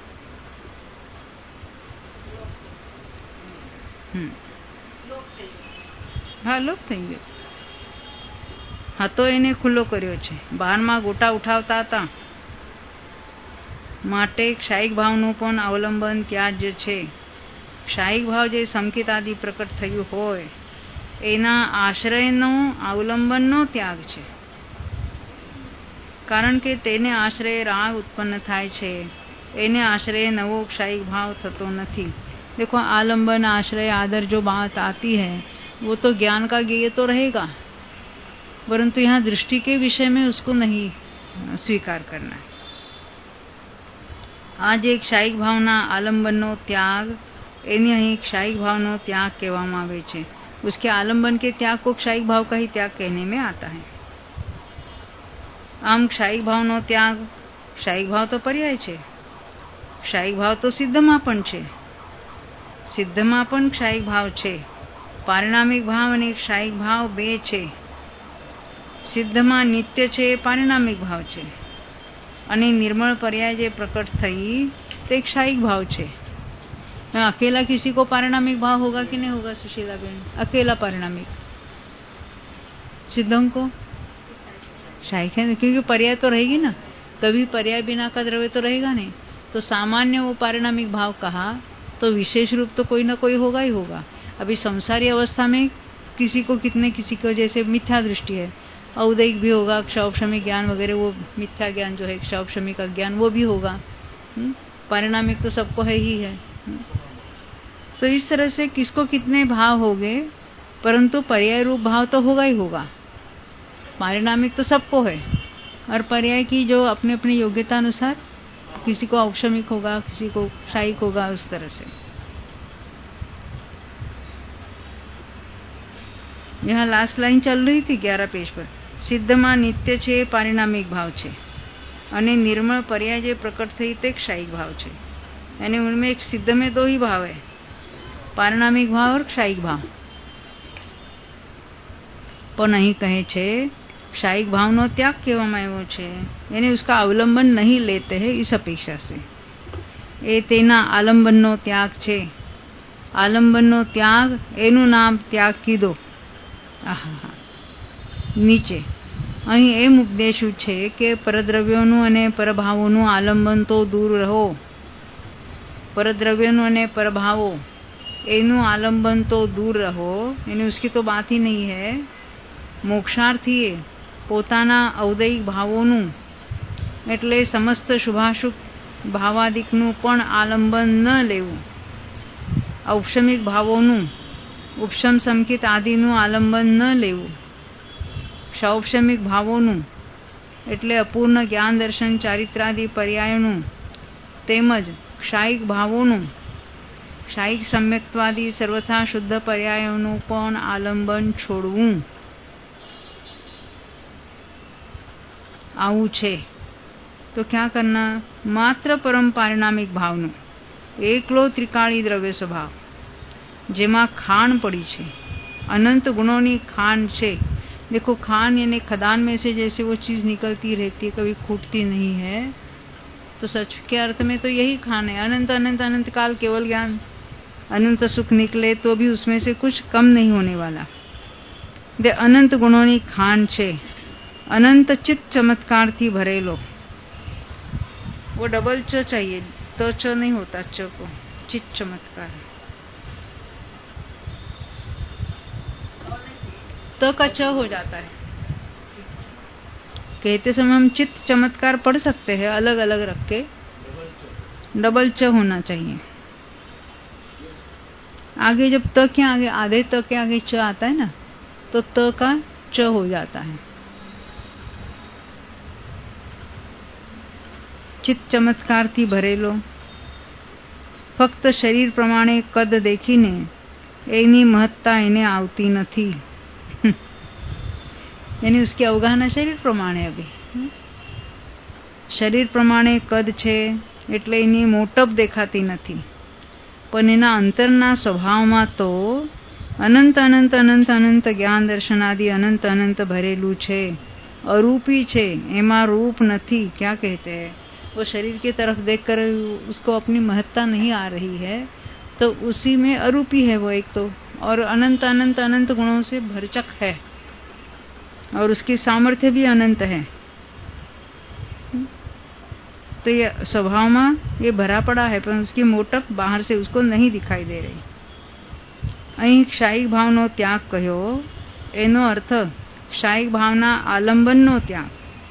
हाँ, लोप થઈ ગયો. હતો એને ખુલ્લો કર્યો છે. બહારમાં ગોટા ઉઠાવતા હતા. માટે ક્ષાયિક ભાવનું પણ અવલંબન ત્યાજ્ય છે. ક્ષાયિક ભાવ જે સંકિત આદિ પ્રકટ થયું હોય એના આશ્રયનો અવલંબનનો ત્યાગ છે. કારણ કે તેને આશ્રય રાગ ઉત્પન્ન થાય છે. એને આશ્રય नवो क्षायिक भाव થતો નથી. देखो आलंबन आश्रय आदर जो बात आती है वो तो ज्ञान का ज्ञेय तो रहेगा, परंतु यहाँ दृष्टि के विषय में उसको नहीं स्वीकार करना है. आज एक क्षायिक भावना आलंबनનો त्याग, એની અહીં क्षायिक भावનો त्याग કહેવામાં આવે છે. उसके आलंबन के त्याग को क्षायिक भाव का ही त्याग कहने में आता है. आम क्षायिक भावનો त्याग, क्षायिक भाव तो पर्याય છે. क्षायिक भाव तो સિદ્ધમાં પણ છે. સિદ્ધમાં પણ क्षायिक भाव છે. પારિણામિક ભાવ અને क्षायिक भाव બે છે. સિદ્ધમાં નિત્ય છે એ પારિણામિક ભાવ છે, અને निर्मल पर्याय જે प्रकट થઈ તે क्षायिक भाव છે. अकेला किसी को पारिणामिक भाव होगा कि नहीं होगा सुशीला बहन? अकेला पारिणामिक. सिद्धों को क्षायिक है, क्योंकि पर्याय तो रहेगी ना. कभी पर्याय बिना का द्रव्य तो रहेगा नहीं. तो सामान्य वो पारिणामिक भाव कहा तो विशेष रूप तो कोई ना कोई होगा ही होगा. अभी संसारी अवस्था में किसी को कितने, किसी को जैसे मिथ्या दृष्टि है, औदैहिक भी होगा, क्षौक्षमी ज्ञान वगैरह, वो मिथ्या ज्ञान जो है क्षौक्षमी का ज्ञान वो भी होगा. पारिणामिक तो सबको है ही है. तो इस तरह से किसको कितने भाव हो गए, परंतु पर्याय रूप भाव तो होगा ही होगा. पारिणामिक तो सबको है, और पर्याय की जो अपने अपनी योग्यता अनुसार किसी को औक्षमिक होगा, किसी को क्षायिक होगा, उस तरह से. यहाँ लास्ट लाइन चल रही थी 11 पेज पर. સિદ્ધમાં નિત્ય છે પારિણામિક ભાવ છે, અને निर्मल पर्याय જે પ્રકટ થઈ તે क्षायिक भाव છે. यानी उनमें एक सिद्ध में दो ही भाव है, पारिणामिक भाव और क्षायिक भाव. પણ અહીં કહે છે क्षायिक भावनो त्याग કહેવામાં આવ્યો છે, એને उसका अवलंबन नहीं लेते हैं इस अपेक्षा से એ તેના આલંબનનો ત્યાગ છે. આલંબનનો ત્યાગ એનું નામ ત્યાગ કીધો. આહા નીચે અહીં એમ ઉપદેશ્યું છે કે પરદ્રવ્યોનું અને પરભાવોનું આલંબન તો દૂર રહો. परद्रव्यों ने परभावो एनु आलंबन तो दूर रहो, यानी उसकी तो बात ही नहीं है. मोक्षार्थीए पोताना औदैहिक भावोनु एटले समस्त शुभाशुभ भावादिकनु पण आलंबन न लेवुं. औपशमिक भावोनु उपशम संकित आदिनु आलंबन न लेवुं. क्षौपशमिक भावोनु एटले अपूर्ण ज्ञान दर्शन चारित्रादि पर्यायोनु तेमज क्षायिक भावोनु क्षायिक सम्यक्त्वादि सर्वथा शुद्ध पर्यायोनु पण आलंबन छोड़वुं. आवुं छे तो क्या करना? मात्र परम पारिणामिक भावनु एकलो त्रिकाली द्रव्य स्वभाव जेमा खान पड़ी छे, अनंत गुणों खान छे. देखो खान यानी खदान में से जैसे वो चीज निकलती रहती है, कभी खूटती नहीं है, तो सच के अर्थ में तो यही खान है. अनंत अनंत अनंत काल केवल ज्ञान, अनंत सुख निकले तो भी उसमें से कुछ कम नहीं होने वाला. दे अनंत गुणों की खान छे, अनंत चित्त चमत्कार थी भरेलो. वो डबल च चाहिए, तो च नहीं होता च को, चित्त चमत्कार. तो का च हो जाता है. कहते समय हम चित्त चमत्कार पढ़ सकते हैं अलग अलग रख के, डबल च होना चाहिए. आगे जब त के आगे आधे त के आगे च आता है ना, तो त का च हो जाता है. चित्त चमत्कार थी भरेलो. फक्त शरीर प्रमाणे कद देखीने एनी महत्ता एने आवती नथी. यानी उसकी अवगाहना शरीर प्रमाणे. अभी शरीर प्रमाणे कद छे એટલે એની મોટપ દેખાતી નથી, પણ એના અંતરના સ્વભાવમાં તો અનંત અનંત અનંત અનંત જ્ઞાન દર્શનાદि અનંત અનંત ભરેલું છે. अरूपी छे, एमा रूप नहीं. क्या कहते हैं? वो शरीर की तरफ देखकर उसको अपनी महत्ता नहीं आ रही है, तो उसी में अरूपी है वो एक तो, और अनंत अनंत अनंत गुणों से भरचक है, और उसकी सामर्थ्य भी अनंत है. तो ये स्वभाव में ये भरा पड़ा है, पर उसकी मोटप बाहर से उसको नहीं दिखाई दे रही. अहीं क्षायिक भावनो त्याग कह्यो, एनो अर्थ क्षायिक भावना आलंबननो त्याग.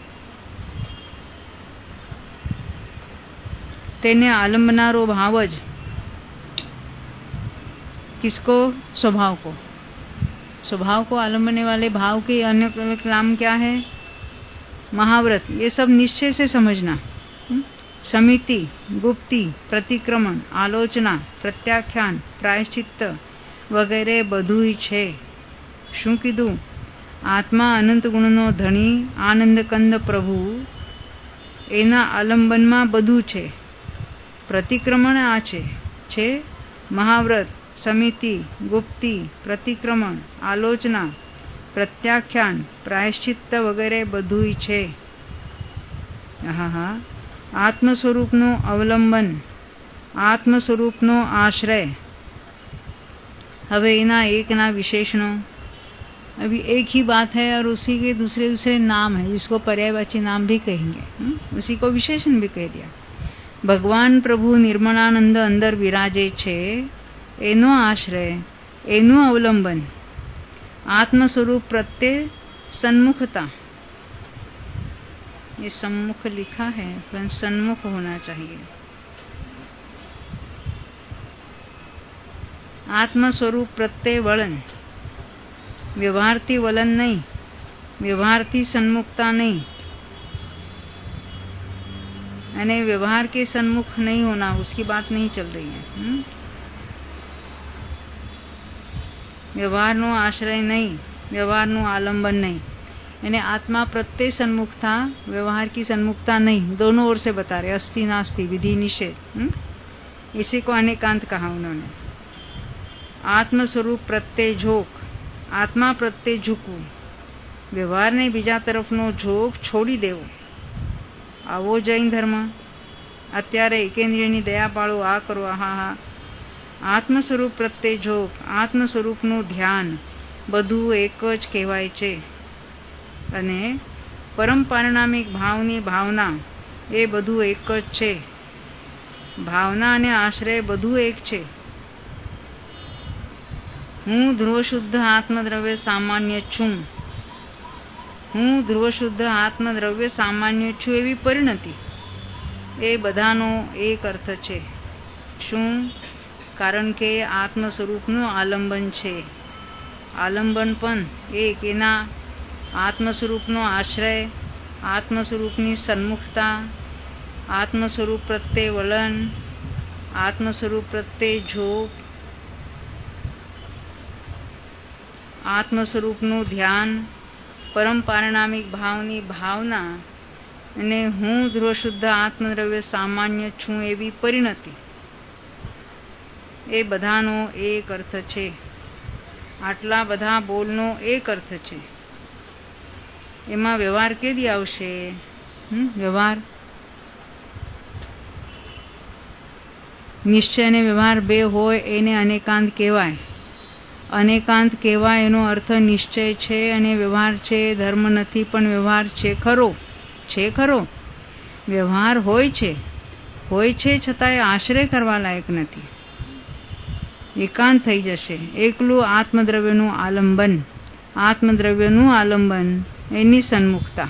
तेने आलंबनारो भाव ज किसको? स्वभाव को. स्वभाव को आलंबने वाले भाव के अन्य नाम क्या है? महाव्रत. ये सब निश्चय से समझना. समिति, गुप्ति, प्रतिक्रमण, आलोचना, प्रत्याख्यान, प्रायश्चित्त वगैरह बधुई छे. शुं कीधुं? आत्मा अनंत गुणनो धणी आनंद कंद प्रभु एना आलंबन में बधु छे. प्रतिक्रमण आ छे महाव्रत, समिति, गुप्ति, प्रतिक्रमण, आलोचना, प्रत्याख्यान, प्रायश्चित्त वगैरह बधुई छे. आत्म स्वरूपनो अवलंबन, आत्म स्वरूपनो आश्रय. हवे एना एक ना विशेषणों. अभी एक ही बात है और उसी के दूसरे दूसरे नाम है, जिसको पर्यायवाची नाम भी कहेंगे, उसी को विशेषण भी कह दिया. भगवान प्रभु निर्मलानंद अंदर विराजे छे, एनो आश्रय, एनु अवलंबन. आत्म स्वरूप प्रत्यय सन्मुखता. ये सम्मुख लिखा है, पर सन्मुख होना चाहिए. आत्म स्वरूप प्रत्यय वलन, व्यवहारती वलन नहीं, व्यवहारती सन्मुखता नहीं, यानी व्यवहार के सन्मुख नहीं होना, उसकी बात नहीं चल रही है. व्यवहार नो आश्रय नहीं, व्यवहार नो आलंबन नहीं, यानी आत्मा प्रत्यय सन्मुखता, व्यवहार की सन्मुखता नहीं. दोनों ओर से बता रहे. अस्ति नास्ति, विधि निषेध. इसी को अनेकांत कहा उन्होंने. आत्म स्वरूप प्रत्यय झोंक, आत्मा प्रत्यय झुकू, વ્યવહારને બીજા તરફનો ઝોક છોડી દેવો, આવો જૈન ધર્મ. અત્યારે એકેન્દ્રિયની દયા પાળો, આ કરો, હા. આત્મ સ્વરૂપ પ્રત્યે ઝોક, આત્મ સ્વરૂપનું ધ્યાન, બધું એક જ કહેવાય છે. અને પરમ પારિણામિક ભાવની ભાવના, એ બધું એક જ છે. ભાવના અને આશ્રય બધું એક છે. હું ધ્રુવ શુદ્ધ આત્મદ્રવ્ય સામાન્ય છું. હું ધ્રુવ શુદ્ધ આત્મદ્રવ્ય સામાન્ય છું એવી પરિણતિ, એ બધાનો એક અર્થ છે. શું? કારણ કે આત્મ સ્વરૂપનું આલંબન છે. આલંબન પણ એક, એના આત્મ સ્વરૂપનો આશ્રય, આત્મ સ્વરૂપની સન્મુખતા, આત્મ સ્વરૂપ પ્રત્યે વલણ, આત્મ સ્વરૂપ પ્રત્યે ઝોક, આત્મ સ્વરૂપનું ધ્યાન, પરમ પારિણામિક ભાવની ભાવના અને હું ધ્રુવ શુદ્ધ આત્મદ્રવ્ય સામાન્ય છું એવી પરિણતિ, એ બધાનો એક અર્થ છે. આટલા બધા બોલનો એક અર્થ છે. એમાં વ્યવહાર કેદી આવશે? વ્યવહાર, નિશ્ચય અને વ્યવહાર બે હોય એને અનેકાંત કહેવાય. અનેકાંત કહેવાય એનો અર્થ નિશ્ચય છે અને વ્યવહાર છે. ધર્મ નથી પણ વ્યવહાર છે ખરો. છે ખરો. વ્યવહાર હોય છે છતાંય આશ્રય કરવા લાયક નથી. એકાંત થઈ જશે. એકલું આત્મદ્રવ્યનું આલંબન, આત્મદ્રવ્યનું આલંબન, એની સન્મુખતા.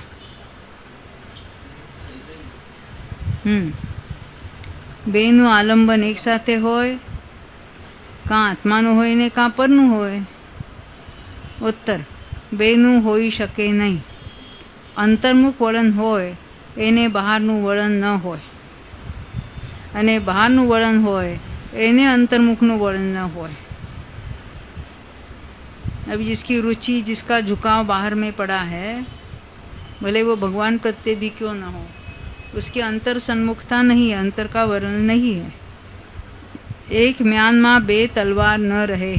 બેનું આલંબન એક સાથે હોય, કાં આત્માનું હોય ને કાં પરનું હોય. ઉત્તર, બેનું હોઈ શકે નહીં. અંતર્મુખ વલણ હોય એને બહારનું વલણ ન હોય, અને બહારનું વલણ હોય એને અંतर्मुखનું वर्ण न हो. अभी जिसकी रुचि, जिसका झुकाव बाहर में पड़ा है, भले वो भगवान प्रत्ये भी क्यों न हो, उसकी अंतर सन्मुखता नहीं है, अंतर का वर्ण नहीं है. एक म्यान में बे तलवार न रहे.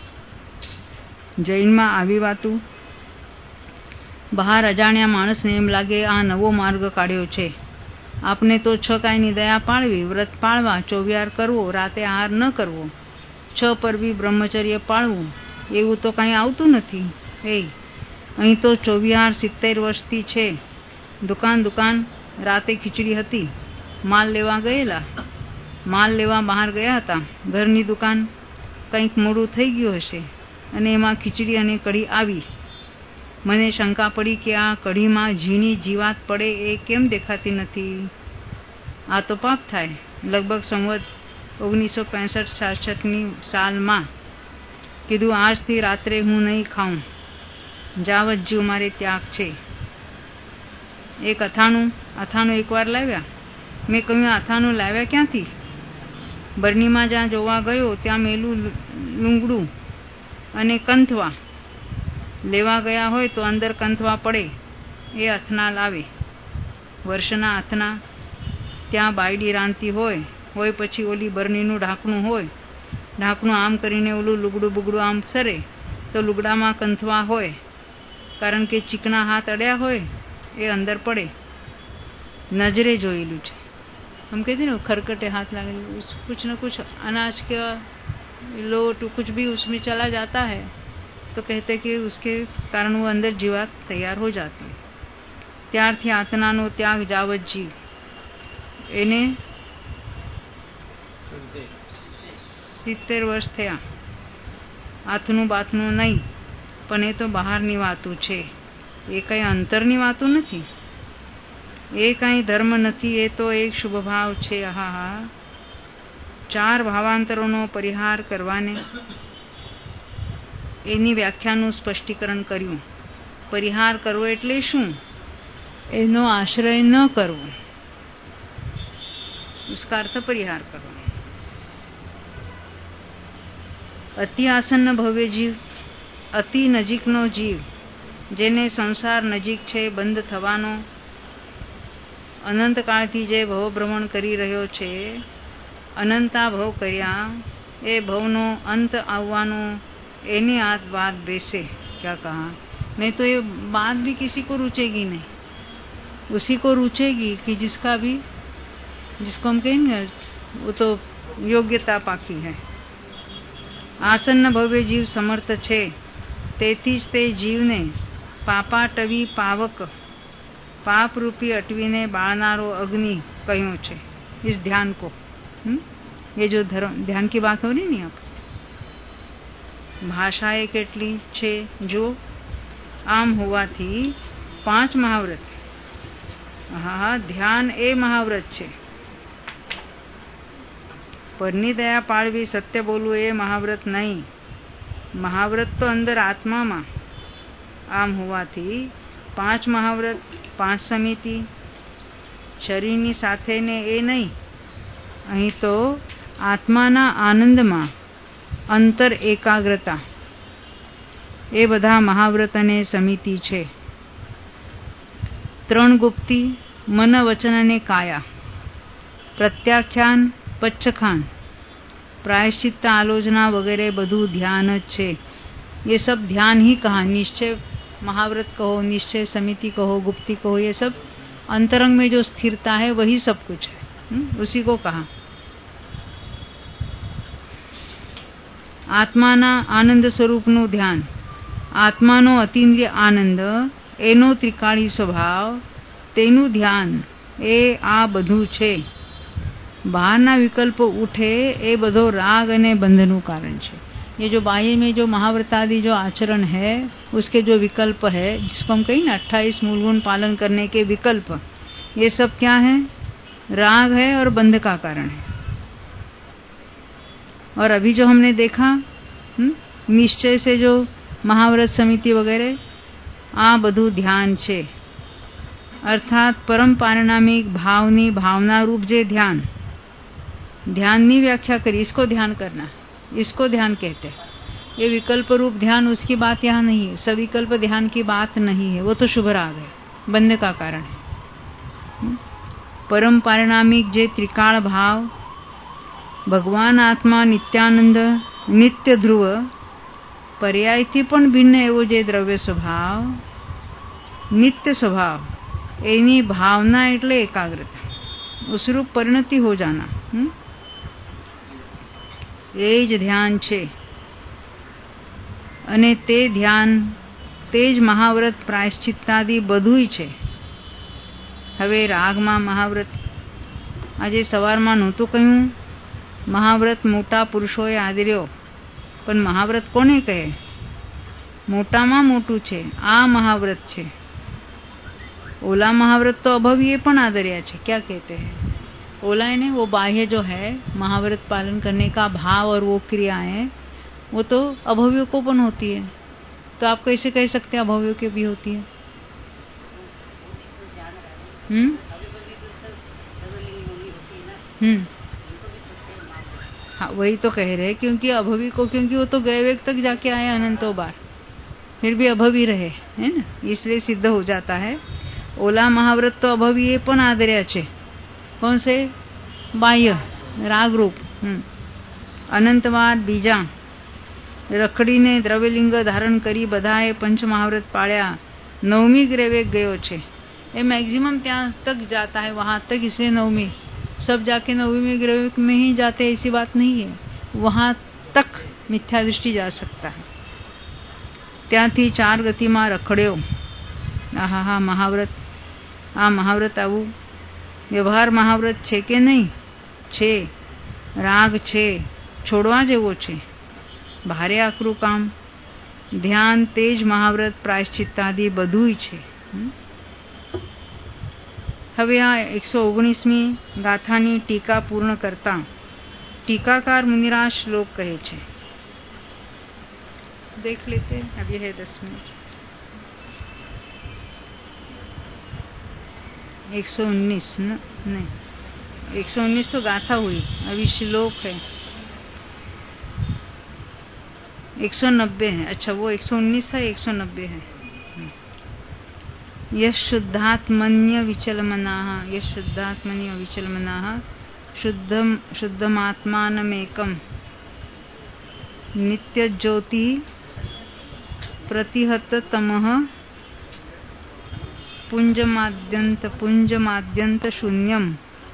जैन में आवी वातु बहार अजाण्या माणस ने एम लागे आ नवो मार्ग काढ्यो छे. आपने तो 6 कायनी दया पाळवी, व्रत पाळवा, ચોવિયાર કરવો, રાતે આહાર ન કરવો, 6 પર બી બ્રહ્મચર્ય પાળવું, એવું તો કાંઈ આવતું નથી. અહીં તો 70 વર્ષથી છે. દુકાન રાતે ખીચડી હતી. માલ લેવા ગયેલા, માલ લેવા બહાર ગયા હતા. ઘરની દુકાન, કંઈક મોડું થઈ ગયું હશે અને એમાં ખીચડી અને કઢી આવી. મને શંકા પડી કે આ કઢીમાં ઝીણી જીવાત પડે એ કેમ દેખાતી નથી? આ તો પાપ થાય. લગભગ સંવત 1965-66ની સાલમાં કીધું આજથી રાત્રે હું નહીં ખાઉં, જાવત જીવ મારે ત્યાગ છે. એક અથાણું એકવાર લાવ્યા. મેં કહ્યું અથાણું લાવ્યા ક્યાંથી? બરણીમાં જ્યાં જોવા ગયો ત્યાં મેલું લુંગડું અને કંથવા લેવા ગયા હોય તો અંદર કંથવા પડે એ અથના લાવે. વર્ષના અથના. ત્યાં બાયડી રાંધતી હોય પછી ઓલી બરણીનું ઢાંકણું હોય, ઢાંકણું આમ કરીને ઓલું લુગડું બુગડું આમ સરે તો લુગડામાં કંથવા હોય, કારણ કે ચીકણા હાથ અડ્યા હોય એ અંદર પડે. નજરે જોયેલું છે. हम कहते ना खरकटे हाथ लगे, कुछ न कुछ अनाज का लोट कुछ भी उसमें चला जाता है तो कहते कि उसके कारण वो अंदर जीवात तैयार हो जाती है. ત્યારથી આત્માનો ત્યાગ જાવત જીવ. એને 70 વર્ષ થયા. હાથનું બાથનું નહીં, પણ એ તો બહારની વાતું છે. એ કંઈ અંતરની વાતું નથી, એ કંઈ ધર્મ નથી. એ તો એક શુભ ભાવ છે. હા. 4 ભાવાંતરોનો પરિહાર કરવાને એની વ્યાખ્યાનું સ્પષ્ટીકરણ કર્યું. પરિહાર કરવો એટલે શું? એનો આશ્રય ન કરવો, उसका अर्थ परिहार करो. અતિ આસન્ન ભવ્ય જીવ, અતિ નજીકનો જીવ, જેને સંસાર નજીક છે બંધ થવાનો, અનંતકાળથી જે ભવભ્રમણ કરી રહ્યો છે, અનંતા ભવ કર્યા, એ ભવનો અંત આવવાનો, એની આ વાત બેસે. ક્યાં કહા? नहीं तो ये बात भी किसी को रुचेगी नहीं। उसी को रुचेगी कि जिसको हम कहेंगे वो तो योग्यता पाकी है। आसन्न भव्य जीव समर्थ छे, તેથી જ તે જીવને પાપાટવી પાવક पाप रूपी अटवीने बाळनारो अग्नि कह्यो छे। इस ध्यान को ये जो ध्यान की बात हो रही नहीं आप, भाषाएं કેટલી છે जो आम होवाथी 5 महाव्रत। हाँ, ध्यान ए महाव्रत छे। पરની दया पाळवी, सत्य बोलવું એ महाव्रत नहीं। महाव्रत तो अंदर आत्मा में आम होवाथी 5 महाव्रत, 5 समिति शरीरनी साथे ने ए नहीं। अहीं तो आत्माना आनंदमां अंतर एकाग्रता ए बधा महाव्रत अने समिति छे। 3 गुप्ती मन वचन अने काया, प्रत्याख्यान, पच्चखान, प्रायश्चित्त, आलोचना वगैरह बधु ध्यान ज छे। ये सब ध्यान ही कहा। निश्चय महाव्रत कहो, निश्चय समिति कहो, गुप्ती कहो, ये सब अंतरंग में जो स्थिरता है वही सब कुछ है। उसी को कहा। आत्माना आनंद स्वरूपनु ध्यान, आत्मानो अतीन्द्रिय आनंद, एनो त्रिकाળી स्वभाव, तेनु ध्यान ए आ बधु छे। बहारना विकल्प उठे ए बधो राग अने बंधनु कारण छे। ये जो बाह्य में जो महाव्रत आदि जो आचरण है उसके जो विकल्प है, जिसको हम कहीं ना 28 मूलगुण पालन करने के विकल्प, ये सब क्या है? राग है और बंध का कारण है। और अभी जो हमने देखा निश्चय से जो महाव्रत समिति वगैरह आ बधु ध्यान छे। अर्थात परम पारिणामिक भावनी भावना रूप जे ध्यान, ध्यान की व्याख्या करी, इसको ध्यान करना, इसको ध्यान कहते हैं। ये विकल्प रूप ध्यान उसकी बात यहाँ नहीं है। सविकल्प ध्यान की बात नहीं है, वो तो शुभ राग है, बंध का कारण है। परम पारिणामिक जे त्रिकाल भाव, भगवान आत्मा नित्यानंद, नित्य ध्रुव, पर्यायथी पण भिन्न एवो जे द्रव्य स्वभाव, नित्य स्वभाव, एनी भावना एटले एकाग्रता, उस रूप परिणति हो जाना, ए ज ध्यान छे। अने ते ध्यान, तेज महाव्रत, प्रायश्चित्तादि बधुंय छे। हवे रागमां महाव्रत, आजे सवारमां नहोतुं कह्युं महाव्रत मोटा पुरुषोए आदर्यो, पण महाव्रत कोने कहे? मोटामां मोटुं छे आ महाव्रत छे। ओला महाव्रत तो अभव्य पण आदर्या छे। क्या कहते हैं? ओला ने वो बाह्य जो है महाव्रत पालन करने का भाव और वो क्रियाएं, वो तो अभव्यों को पण होती है। तो आप कैसे कह सकते हैं अभव्यों की भी होती है? हाँ, वही तो कह रहे हैं, क्योंकि अभवी को, क्योंकि वो तो गए तक जाके आए अनंतों बार, फिर भी अभवी रहे, है ना, इसलिए सिद्ध हो जाता है। ओला महाव्रत तो अभवी पण आदर्या छे। कौन से? बाह्य राग रूप। अनंतवार बीजा रखड़ी ने द्रव्यलिंग धारण करी बधाए पंच महाव्रत पाळ्या, 9મી ग्रेवे गयो छे। ये मैक्सिमम ત્યાં तक जाता है, वहां तक, इसलिए 9મી। सब जाके 9वीं ग्रेवे में ही जाते, ऐसी बात नहीं है। वहां तक मिथ्या दृष्टि जा सकता है। ત્યાંથી 4 ગતિમાં રખડ્યો। આહા महाव्रत, आ महाव्रत आवू व्यवहार महाव्रत छे के नहीं? छे। राग छे, छोड़वा जेवो छे, भारे आकरू काम। ध्यान, तेज महाव्रत, प्रायश्चित्तादि बधुंय छे। हवे आ 119મી गाथानी टीका पूर्ण करता टीकाकार मुनिराज श्लोक कहे छे। देख लेते हैं। अब यह है 10 मिनट। 119 नहीं, 119 तो गाथा हुई, अभी श्लोक है 190 है। अच्छा, वो 119 है, 190 है। यश शुद्धात्मन्य विचलमनाः, यश शुद्धात्मन्य विचलमनाः, शुद्धमात्मानमेकं नित्य ज्योति प्रतिहत तमः पुंजमाद्यंत शून्यम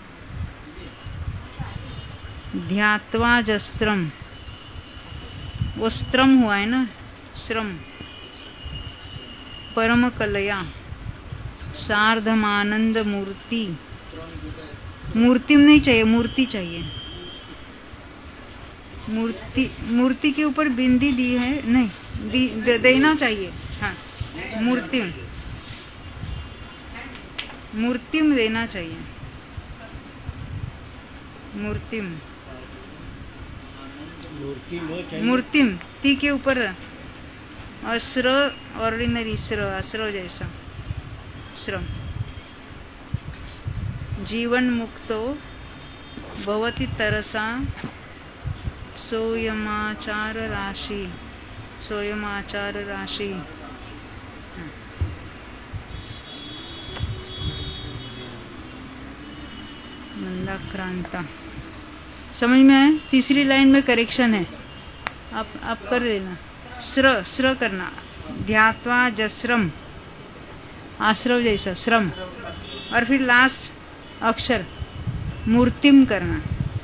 ध्यात्वा जस्रम, वो स्त्रम हुआ है ना, श्रम, परम कलया सार्धमानंद मूर्ति, मूर्तिम नहीं चाहिए, मूर्ति चाहिए। मूर्ति के ऊपर बिंदी दी है, नहीं देना चाहिए। हाँ, मूर्तिम देना चाहिए। मूर्तिम ती के ऊपर अस्र, ऑर्डिनरी अस्र जैसा श्रम। जीवन मुक्तो भवति तरसा सोयमाचार राशि, मंदाक्रांता। समझ में है? तीसरी लाइन में करेक्शन है, आप कर लेना। स्र करना, ध्यात्वा जस्रम, आश्रव जैसा श्रम, और फिर लास्ट अक्षर मूर्तिम करना।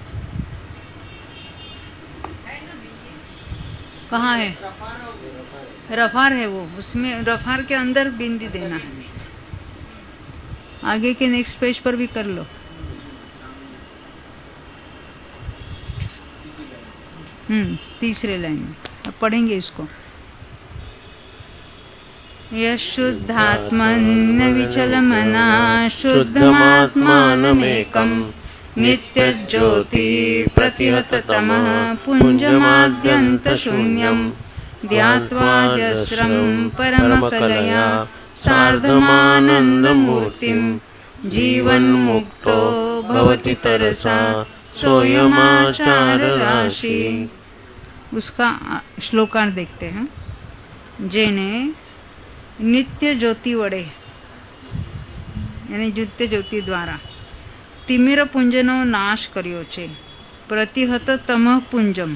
कहाँ है? रफार है वो, उसमें रफार के अंदर बिंदी देना है। आगे के नेक्स्ट पेज पर भी कर लो। तीसरे लाइन में अब पढ़ेंगे इसको। यशुद्धात्मन विचलमना शुद्धमात्मानमेकं नित्यज्योति प्रतिहततमः पुञ्जमाद्यन्तशून्यं ध्यात्वा जस्रं परमकलया सार्धमानन्दमूर्तिं जीवन्मुक्तो भवति तरसा सोयमाचार राशि। उसका श्लोकार्थ देखते हैं। जेने नित्य ज्योति वड़े, यानी नित्य ज्योति द्वारा तिमिर पुंजनो नाश કર્યો છે, प्रतिहत तम पुंजम,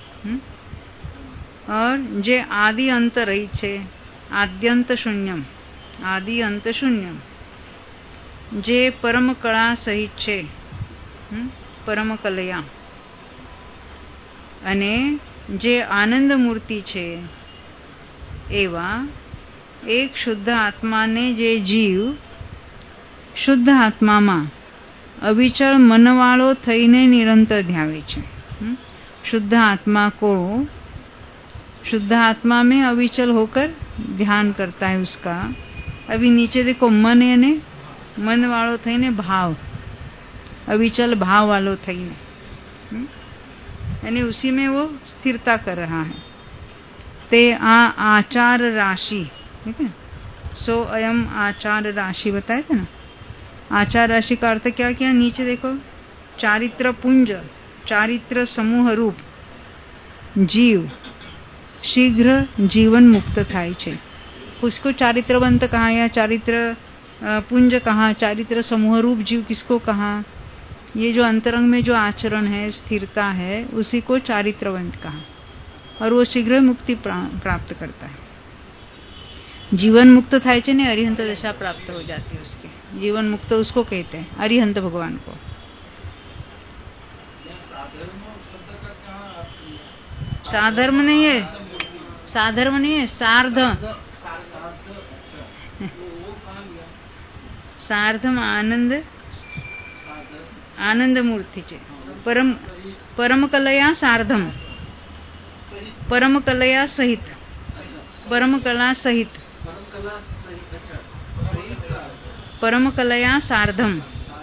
और जे आदि अंत रही छे, आद्यंत शून्यम, आदि अंत शून्यम, जे परम कला सहित छे, परम कलया, अने जे आनंद मूर्ति छे, एवा एक शुद्ध आत्मा ने जे जीव शुद्ध आत्मा में अविचल मनवाळो थईने निरंतर ध्यावे छे। शुद्ध आत्मा को, शुद्ध आत्मा में अविचल होकर ध्यान करता है उसका। अभी नीचे देखो, मन यानी मन वाळो थईने भाव, अविचल भाव वालो थईने, यानी उसी में वो स्थिरता कर रहा है। ते आचार राशि, ठीक है। सो अयम आचार राशि बताए थे ना। आचार राशि का अर्थ क्या किया? नीचे देखो, चारित्र पुंज, चारित्र समूह रूप जीव शीघ्र जीवन मुक्त थाय छे। उसको चारित्रवंत कहा या चारित्र पुंज कहा, चारित्र समूह रूप जीव किसको कहा? ये जो अंतरंग में जो आचरण है, स्थिरता है, उसी को चारित्रवंत कहा, और वो शीघ्र मुक्ति प्राप्त करता है। जीवन मुक्त थाय छे ने अरिहंत दशा प्राप्त हो जाती है उसके। जीवन मुक्त उसको कहते हैं, अरिहंत भगवान को। साधर्म नहीं है, साधर्म नहीं है, सार्ध, सार्धम आनंद, आनंद मूर्ति छे। परम कलया सार्धम, परम कलया सहित, परम कला सहित, परम कलया सार्धम।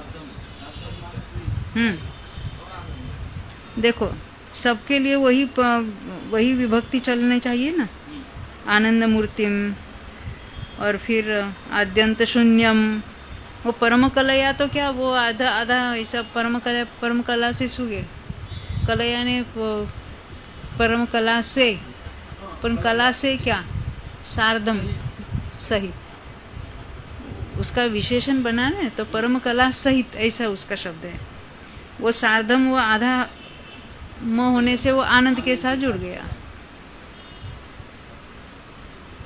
देखो, सबके लिए वही विभक्ति चलने चाहिए ना। आनंद मूर्तिम, और फिर आद्यंत शून्यम। वो परम कलया तो क्या, वो आधा आधा ऐसा परम कला से सुगे, कलया ने परम कला से, पर कला से क्या, सार्धम सहित, उसका विशेषण बनाना है तो परम कला सहित ऐसा उसका शब्द है। वो सार्धम, वो आधा म होने से वो आनंद के साथ जुड़ गया।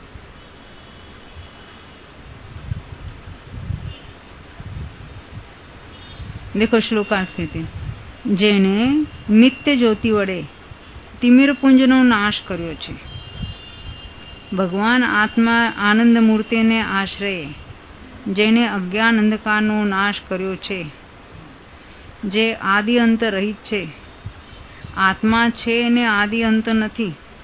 देखो श्लोकार्थ कहते जेने नित्य ज्योति वडे तिमिर पुंजनो नाश कर्यो छे। भगवान आत्मा आनंद मूर्ति ने आश्रय जेने अज्ञान अंधकारનો નાશ કર્યો છે, જે આદિ અંત રહિત છે, આત્મા છે અને આદિ અંત નથી,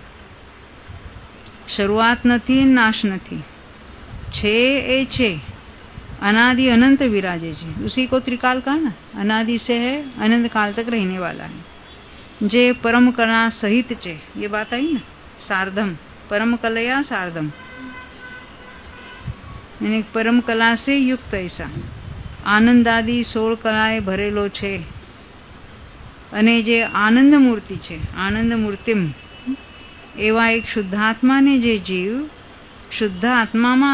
શરૂઆત નથી, નાશ નથી, છે એ છે, अनादि अनंत विराजे છે। उसी को त्रिकाल कहा ना, अनादि से है, अनंत काल तक रहने वाला है, जे परम कला सहित છે। ये बात आई ना, सार्धम परम कलया सार्धम, यानी परम कला से युक्त ऐसा आनंद आदि 16 कलाए भरेलो છે। અને જે આનંદ મૂર્તિ છે, આનંદ મૂર્તિમ એવા એક શુદ્ધાત્માને જે જીવ શુદ્ધ આત્મામાં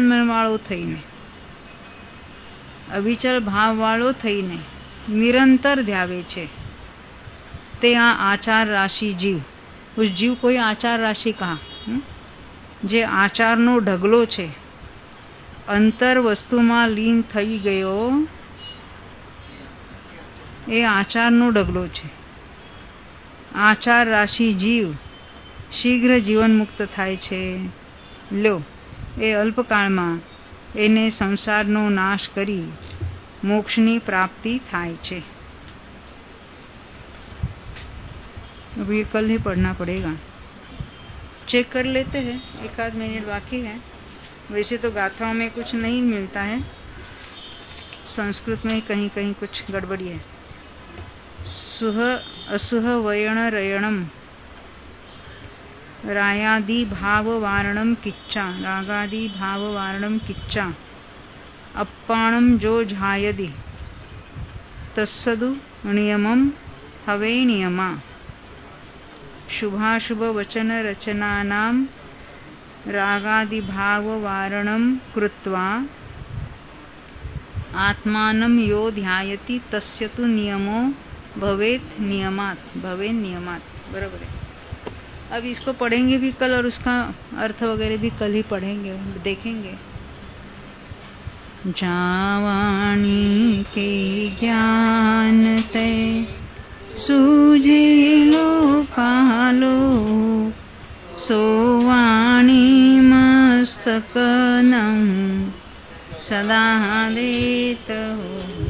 અવિચલ ભાવવાળો થઈને નિરંતર ધ્યાવે છે, તે આ આચાર રાશિ જીવ, उस जीव कोई आचार राशि कहा, जे आचारનો ઢગલો છે, અંતર વસ્તુમાં લીન થઈ ગયો, એ આચારનો ઢગલો છે। આચાર રાશિ જીવ શીઘ્ર જીવન મુક્ત થાય છે। લ્યો, એ અલ્પકાળમાં એને સંસારનો નાશ કરી મોક્ષની પ્રાપ્તિ થાય છે। अभी कल ही पढ़ना पड़ेगा, चेक कर लेते हैं, 1 मिनट बाकी है। वैसे तो गाथाओं में कुछ नहीं मिलता है, संस्कृत में कहीं कहीं कुछ गड़बड़ी है। सुह असुह वयण रयणम रायादि भाव वारणम किच्चा, रागादि भाव वारणम किच्चा, अप्पाणम जो झायदि तत्सदु नियमम हवे नियमा, शुभाशुभ वचन रचनानाम रागादि भाव वारणम कृत्वा आत्मानं यो ध्यायति तस्य तु नियमो भवेत् नियमात्, भवेन् नियमात्। बराबर है। अब इसको पढ़ेंगे भी कल और उसका अर्थ वगैरह भी कल ही पढ़ेंगे, देखेंगे। जावाणी के ज्ञान ते सूझे लो पालो, सोवाणी मस्तक नम सदा देत हो।